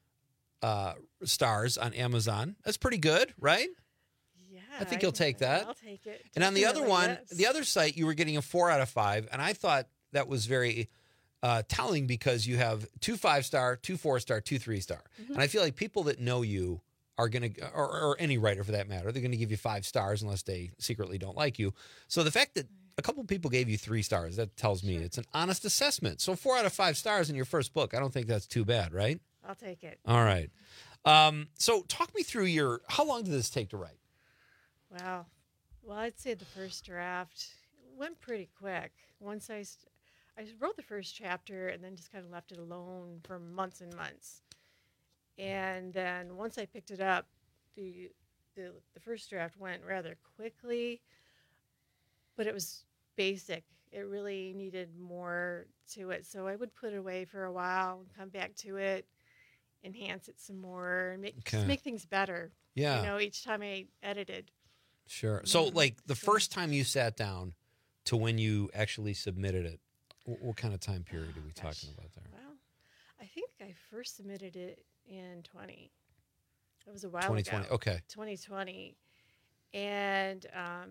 [SPEAKER 11] stars on Amazon. That's pretty good, right?
[SPEAKER 12] Yeah.
[SPEAKER 11] I think you'll take that.
[SPEAKER 12] I'll take it.
[SPEAKER 11] And on the other one,
[SPEAKER 12] yes.
[SPEAKER 11] the other site, you were getting a 4 out of 5. And I thought that was very telling, because you have 2 5-star, 2 4-star, 2 3-star.
[SPEAKER 12] Mm-hmm.
[SPEAKER 11] And I feel like people that know you are going to, or any writer for that matter, they're going to give you 5 stars unless they secretly don't like you. So the fact that a couple people gave you 3 stars, that tells me it's an honest assessment. So 4 out of 5 stars in your first book, I don't think that's too bad, right?
[SPEAKER 12] I'll take it.
[SPEAKER 11] All right. So talk me through how long did this take to write?
[SPEAKER 12] Wow. Well, I'd say the first draft went pretty quick. Once I wrote the first chapter and then just kind of left it alone for months and months. And then once I picked it up, the first draft went rather quickly, but it was basic. It really needed more to it. So I would put it away for a while and come back to it, enhance it some more, and make things better.
[SPEAKER 11] Yeah.
[SPEAKER 12] Each time I edited.
[SPEAKER 11] Sure. So like the first time you sat down to when you actually submitted it, what kind of time period are we talking about there?
[SPEAKER 12] Well, I think I first submitted it in 20. It was a while
[SPEAKER 11] 2020.
[SPEAKER 12] ago.
[SPEAKER 11] Okay.
[SPEAKER 12] 2020. And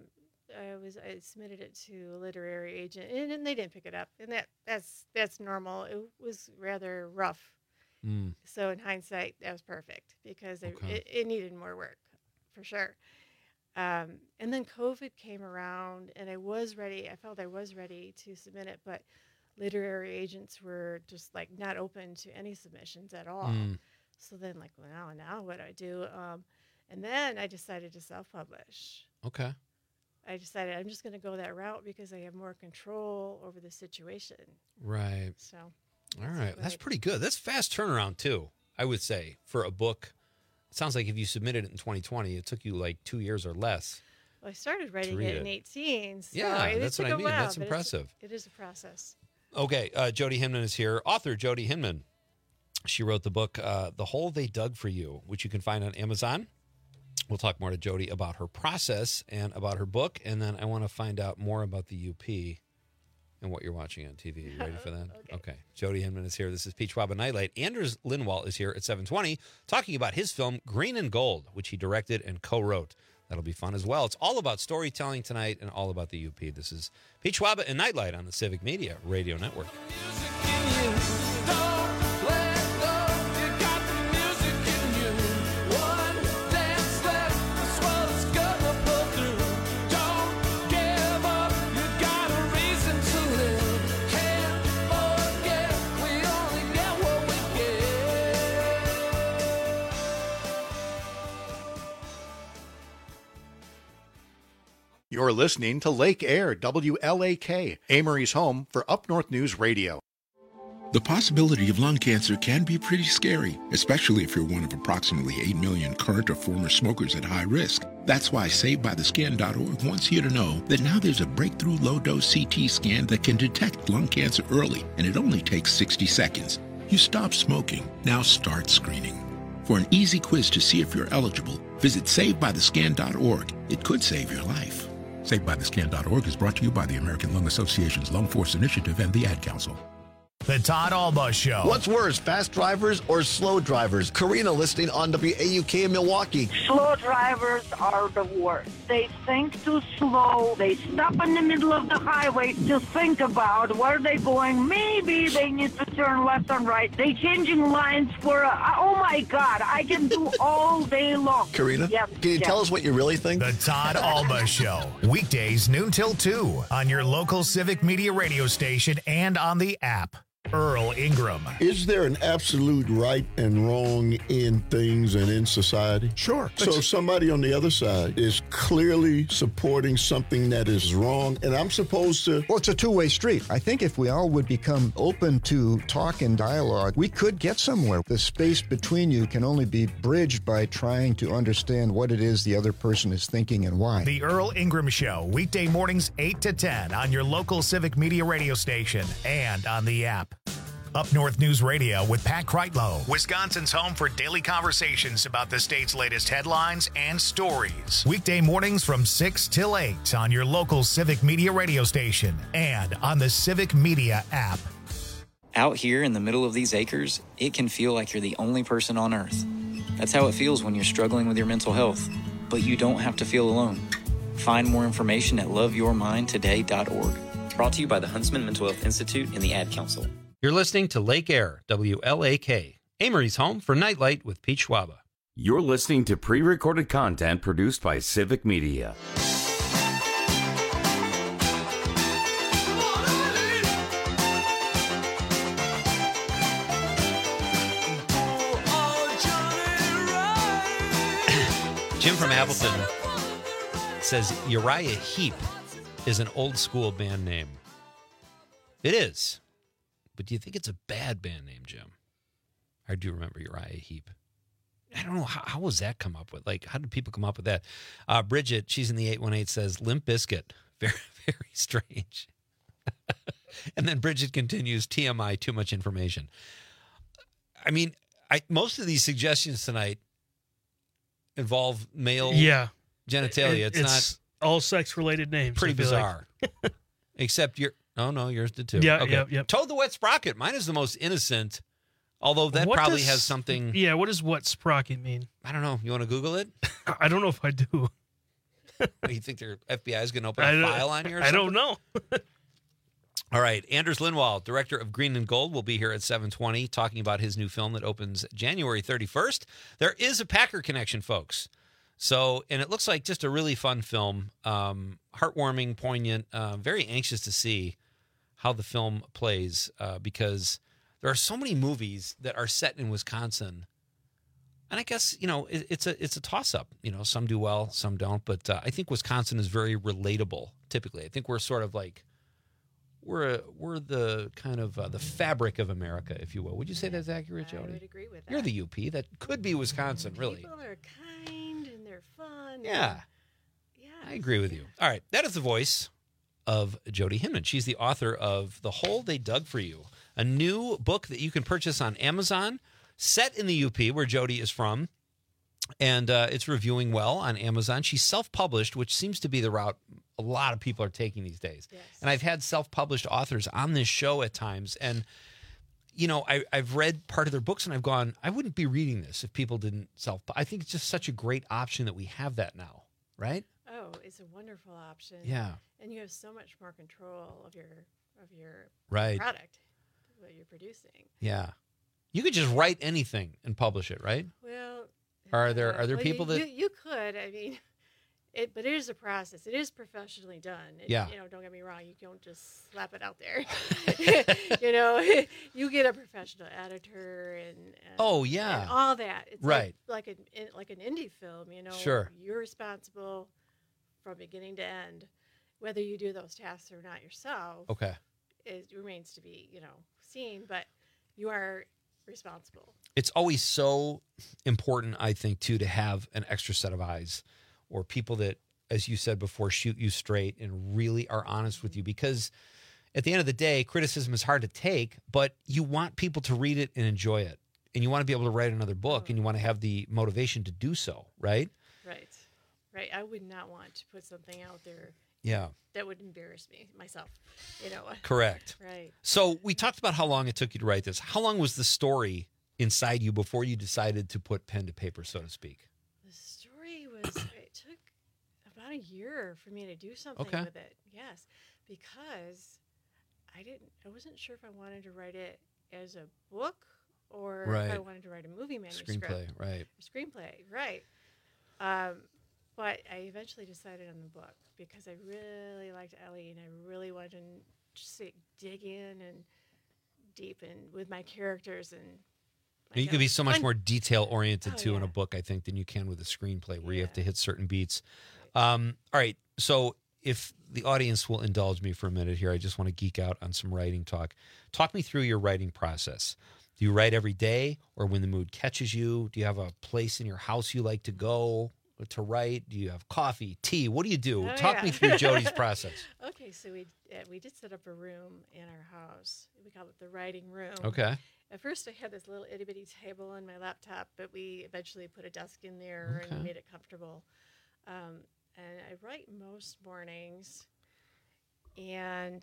[SPEAKER 12] I submitted it to a literary agent, and they didn't pick it up. And that's normal. It was rather rough. So in hindsight, that was perfect, because it needed more work, for sure. And then COVID came around, and I was ready. I felt I was ready to submit it, but literary agents were just like not open to any submissions at all. So then, like, well, now what do I do? And then I decided to self-publish.
[SPEAKER 11] Okay.
[SPEAKER 12] I decided I'm just going to go that route because I have more control over the situation.
[SPEAKER 11] Right.
[SPEAKER 12] So.
[SPEAKER 11] All right. That's pretty good. That's fast turnaround too, I would say, for a book. It sounds like if you submitted it in 2020, it took you like 2 years or less.
[SPEAKER 12] Well, I started writing it in 18. So
[SPEAKER 11] yeah, that's what I mean.
[SPEAKER 12] While,
[SPEAKER 11] that's impressive.
[SPEAKER 12] It is a process.
[SPEAKER 11] Okay. Jody Hinman is here. Author Jody Hinman. She wrote the book, The Hole They Dug for You, which you can find on Amazon. We'll talk more to Jody about her process and about her book. And then I want to find out more about the UP and what you're watching on TV. You ready for that? Okay. Jody Hinman is here. This is Peach Waba Nightlight. Anders Lindwall is here at 7:20 talking about his film Green and Gold, which he directed and co-wrote. That'll be fun as well. It's all about storytelling tonight and all about the UP. This is Peach Waba and Nightlight on the Civic Media Radio Network.
[SPEAKER 13] You're listening to Lake Air, WLAK, Amory's home for Up North News Radio.
[SPEAKER 16] The possibility of lung cancer can be pretty scary, especially if you're one of approximately 8 million current or former smokers at high risk. That's why SaveByTheScan.org wants you to know that now there's a breakthrough low-dose CT scan that can detect lung cancer early, and it only takes 60 seconds. You stop smoking, now start screening. For an easy quiz to see if you're eligible, visit SaveByTheScan.org. It could save your life. SaveByTheScan.org is brought to you by the American Lung Association's Lung Force Initiative and the Ad Council.
[SPEAKER 1] The Todd Alba Show.
[SPEAKER 18] What's worse, fast drivers or slow drivers? Karina listening on WAUK in Milwaukee.
[SPEAKER 19] Slow drivers are the worst. They think too slow. They stop in the middle of the highway to think about where they're going. Maybe they need to turn left and right. They changing lines for, oh my God, I can do all day long.
[SPEAKER 18] Karina, can you tell us what you really think?
[SPEAKER 1] The Todd Alba Show. Weekdays noon till 2 on your local Civic Media radio station and on the app. Earl Ingram.
[SPEAKER 20] Is there an absolute right and wrong in things and in society?
[SPEAKER 21] Sure.
[SPEAKER 20] So if somebody on the other side is clearly supporting something that is wrong, and I'm supposed to...
[SPEAKER 21] Well, it's a two-way street. I think if we all would become open to talk and dialogue, we could get somewhere. The space between you can only be bridged by trying to understand what it is the other person is thinking and why.
[SPEAKER 1] The Earl Ingram Show, weekday mornings 8 to 10 on your local Civic Media radio station and on the app. Up North News Radio with Pat Kreitlow, Wisconsin's home for daily conversations about the state's latest headlines and stories. Weekday mornings from 6 till 8 on your local Civic Media radio station and on the Civic Media app.
[SPEAKER 22] Out here in the middle of these acres, it can feel like you're the only person on Earth. That's how it feels when you're struggling with your mental health. But you don't have to feel alone. Find more information at loveyourmindtoday.org. Brought to you by the Huntsman Mental Health Institute and the Ad Council.
[SPEAKER 11] You're listening to Lake Air, WLAK, Amory's home for Nightlight with Pete Schwaba.
[SPEAKER 14] You're listening to pre-recorded content produced by Civic Media.
[SPEAKER 11] Jim from Appleton says Uriah Heep is an old school band name. It is. But do you think it's a bad band name, Jim? I do remember Uriah Heep. I don't know. How was that come up with? Like, how did people come up with that? Bridget, she's in the 818, says Limp Bizkit. Very, very strange. And then Bridget continues, TMI, too much information. I mean, most of these suggestions tonight involve male genitalia. It's not
[SPEAKER 15] all sex-related names.
[SPEAKER 11] Pretty bizarre. Like. Except yours did too.
[SPEAKER 15] Yeah,
[SPEAKER 11] okay.
[SPEAKER 15] yeah.
[SPEAKER 11] Toad the Wet Sprocket. Mine is the most innocent, although that probably has something.
[SPEAKER 15] Yeah, what does wet sprocket mean?
[SPEAKER 11] I don't know. You want to Google it?
[SPEAKER 15] I don't know if I do.
[SPEAKER 11] You think their FBI is going to open a file on you or something?
[SPEAKER 15] I don't know.
[SPEAKER 11] All right. Anders Lindwall, director of Green and Gold, will be here at 7:20 talking about his new film that opens January 31st. There is a Packer connection, folks. So, and it looks like just a really fun film, heartwarming, poignant, very anxious to see how the film plays because there are so many movies that are set in Wisconsin. And I guess, it's a toss-up. Some do well, some don't. But I think Wisconsin is very relatable, typically. I think we're sort of like, we're the kind of the fabric of America, if you will. Would you say that's accurate, Jody?
[SPEAKER 12] I would agree with that.
[SPEAKER 11] You're the UP. That could be Wisconsin, really.
[SPEAKER 12] People are kind and they're fun.
[SPEAKER 11] Yeah. I agree with you. All right. That is the voice of Jody Hinman. She's the author of The Hole They Dug for You, a new book that you can purchase on Amazon, set in the UP, where Jody is from, and it's reviewing well on Amazon. She's self-published, which seems to be the route a lot of people are taking these days. Yes. And I've had self-published authors on this show at times, and I've read part of their books, and I've gone, I wouldn't be reading this if people didn't I think it's just such a great option that we have that now, right?
[SPEAKER 12] Oh, it's a wonderful option.
[SPEAKER 11] Yeah.
[SPEAKER 12] And you have so much more control of your
[SPEAKER 11] right.
[SPEAKER 12] product, what you're producing.
[SPEAKER 11] Yeah. You could just write anything and publish it, right?
[SPEAKER 12] Well,
[SPEAKER 11] are there people that
[SPEAKER 12] you could? I mean, but it is a process. It is professionally done. Don't get me wrong. You don't just slap it out there. You get a professional editor and and all that. It's
[SPEAKER 11] right.
[SPEAKER 12] like an indie film.
[SPEAKER 11] Sure.
[SPEAKER 12] You're responsible from beginning to end, whether you do those tasks or not yourself.
[SPEAKER 11] Okay.
[SPEAKER 12] It remains to be seen, but you are responsible.
[SPEAKER 11] It's always so important, I think, too, to have an extra set of eyes or people that, as you said before, shoot you straight and really are honest with you, because at the end of the day, criticism is hard to take, but you want people to read it and enjoy it. And you want to be able to write another book, and you want to have the motivation to do so, right?
[SPEAKER 12] Right. Right. I would not want to put something out there that would embarrass me, myself,
[SPEAKER 11] Correct.
[SPEAKER 12] Right.
[SPEAKER 11] So we talked about how long it took you to write this. How long was the story inside you before you decided to put pen to paper, so to speak?
[SPEAKER 12] The story it took about a year for me to do something with it. Yes. Because I wasn't sure if I wanted to write it as a book or if I wanted to write a movie manuscript. Screenplay, right. But I eventually decided on the book because I really liked Ellie and I really wanted to just dig in and deepen with my characters. And
[SPEAKER 11] you can be so much more detail-oriented, in a book, I think, than you can with a screenplay where you have to hit certain beats. All right, so if the audience will indulge me for a minute here, I just want to geek out on some writing talk. Talk me through your writing process. Do you write every day or when the mood catches you? Do you have a place in your house you like to go to write? Do you have coffee, tea? What do you do? Talk me through Jody's process.
[SPEAKER 12] Okay, so we did set up a room in our house. We call it the writing room.
[SPEAKER 11] Okay.
[SPEAKER 12] At first, I had this little itty-bitty table and my laptop, but we eventually put a desk in there and made it comfortable. And I write most mornings, and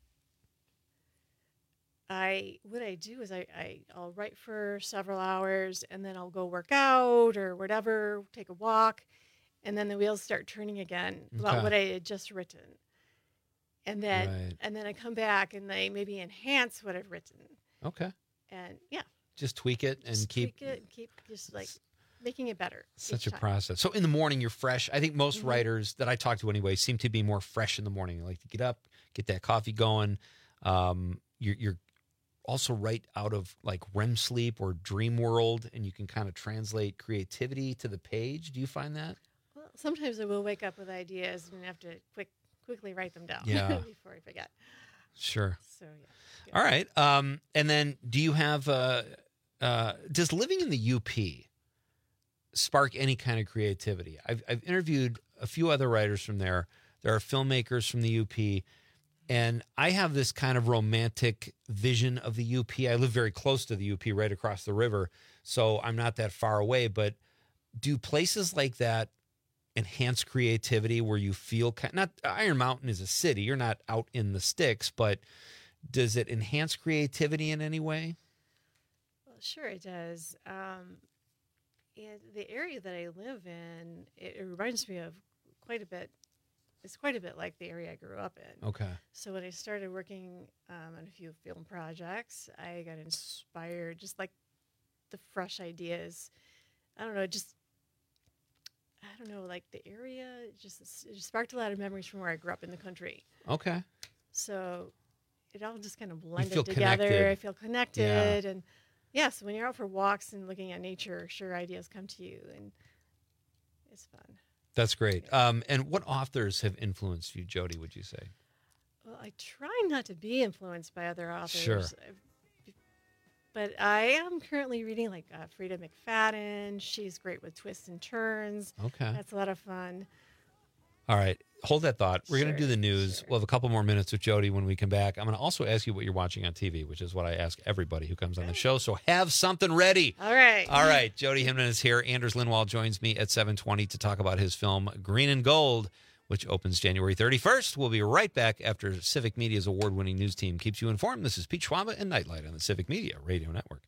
[SPEAKER 12] what I do is I'll write for several hours, and then I'll go work out or whatever, take a walk, and then the wheels start turning again about what I had just written. And then I come back and I maybe enhance what I've written.
[SPEAKER 11] Okay.
[SPEAKER 12] And
[SPEAKER 11] just tweak it and keep
[SPEAKER 12] just like making it better.
[SPEAKER 11] Such a process. So in the morning, you're fresh. I think most writers that I talk to anyway seem to be more fresh in the morning. They like to get up, get that coffee going. You're also right out of like REM sleep or dream world, and you can kind of translate creativity to the page. Do you find that?
[SPEAKER 12] Well, sometimes I will wake up with ideas and have to quickly write them down before I forget.
[SPEAKER 11] Sure.
[SPEAKER 12] So,
[SPEAKER 11] yeah. All right. And then do you have, does living in the UP spark any kind of creativity? I've interviewed a few other writers from there. There are filmmakers from the UP, and I have this kind of romantic vision of the UP. I live very close to the UP, right across the river, so I'm not that far away. But do places like that enhance creativity where you feel not Iron Mountain is a city, you're not out in the sticks, but does it enhance creativity in any way?
[SPEAKER 12] Well, sure it does. And the area that I live in, it reminds me of quite a bit. It's quite a bit like the area I grew up in.
[SPEAKER 11] Okay.
[SPEAKER 12] So when I started working on a few film projects, I got inspired, just like the fresh ideas. I don't know, like the area, it just sparked a lot of memories from where I grew up in the country.
[SPEAKER 11] Okay.
[SPEAKER 12] So it all just kind of blended together.
[SPEAKER 11] Connected.
[SPEAKER 12] I feel connected. And yes, when you're out for walks and looking at nature, sure, ideas come to you, and it's fun.
[SPEAKER 11] That's great. And what authors have influenced you, Jody, would you say?
[SPEAKER 12] Well, I try not to be influenced by other authors.
[SPEAKER 11] Sure.
[SPEAKER 12] But I am currently reading like Frida McFadden. She's great with twists and turns.
[SPEAKER 11] Okay.
[SPEAKER 12] That's a lot of fun.
[SPEAKER 11] All right. Hold that thought. We're going to do the news. We'll have a couple more minutes with Jody when we come back. I'm going to also ask you what you're watching on TV, which is what I ask everybody who comes on the show. So have something ready.
[SPEAKER 12] All right.
[SPEAKER 11] All right. Jody Hinman is here. Anders Lindwall joins me at 7:20 to talk about his film Green and Gold, which opens January 31st. We'll be right back after Civic Media's award-winning news team keeps you informed. This is Pete Schwaba and Nightlight on the Civic Media Radio Network.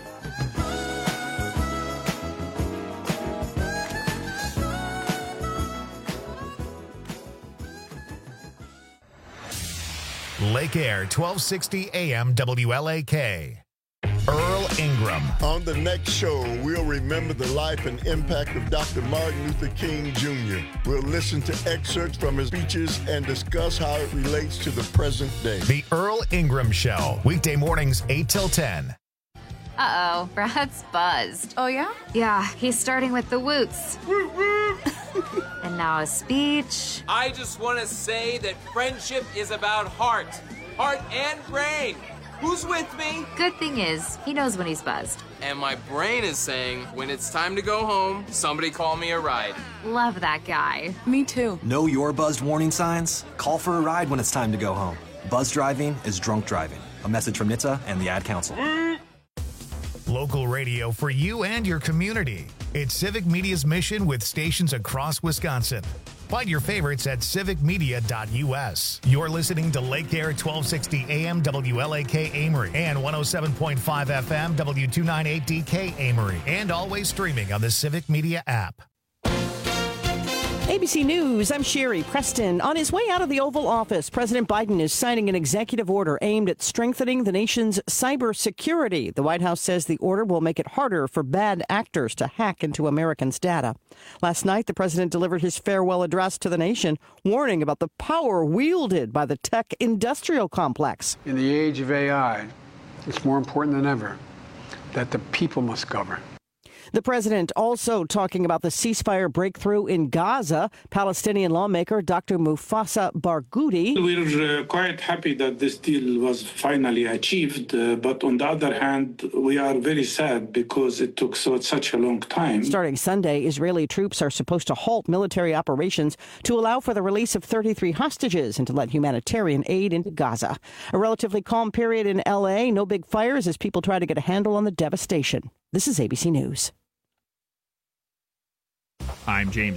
[SPEAKER 1] Lake Air, 1260 AM WLAK. Earl Ingram.
[SPEAKER 20] On the next show, we'll remember the life and impact of Dr. Martin Luther King Jr. We'll listen to excerpts from his speeches and discuss how it relates to the present day.
[SPEAKER 1] The Earl Ingram Show, weekday mornings 8 till 10.
[SPEAKER 2] Uh-oh, Brad's buzzed.
[SPEAKER 3] Oh, yeah?
[SPEAKER 2] Yeah, he's starting with the woots. And now a speech.
[SPEAKER 4] I just want to say that friendship is about heart and brain.
[SPEAKER 3] Who's with me?
[SPEAKER 2] Good thing is, he knows when he's buzzed.
[SPEAKER 3] And my brain is saying, when it's time to go home, somebody call me a ride.
[SPEAKER 2] Love that guy.
[SPEAKER 4] Me too.
[SPEAKER 10] Know your buzzed warning signs? Call for a ride when it's time to go home. Buzz driving is drunk driving. A message from NHTSA and the Ad Council.
[SPEAKER 1] Local radio for you and your community. It's Civic Media's mission with stations across Wisconsin. Find your favorites at civicmedia.us. You're listening to Lake Air 1260 AM WLAK Amory and 107.5 FM W298DK Amory, and always streaming on the Civic Media app.
[SPEAKER 23] ABC News, I'm Sherry Preston. On his way out of the Oval Office, President Biden is signing an executive order aimed at strengthening the nation's cybersecurity. The White House says the order will make it harder for bad actors to hack into Americans' data. Last night, the president delivered his farewell address to the nation, warning about the power wielded by the tech industrial complex.
[SPEAKER 24] In the age of AI, it's more important than ever that the people must govern.
[SPEAKER 23] The president also talking about the ceasefire breakthrough in Gaza. Palestinian lawmaker Dr. Mufasa Barghouti.
[SPEAKER 25] We're quite happy that this deal was finally achieved, but on the other hand, we are very sad because it took such a long time.
[SPEAKER 23] Starting Sunday, Israeli troops are supposed to halt military operations to allow for the release of 33 hostages and to let humanitarian aid into Gaza. A relatively calm period in L.A., no big fires as people try to get a handle on the devastation. This is ABC News.
[SPEAKER 26] I'm James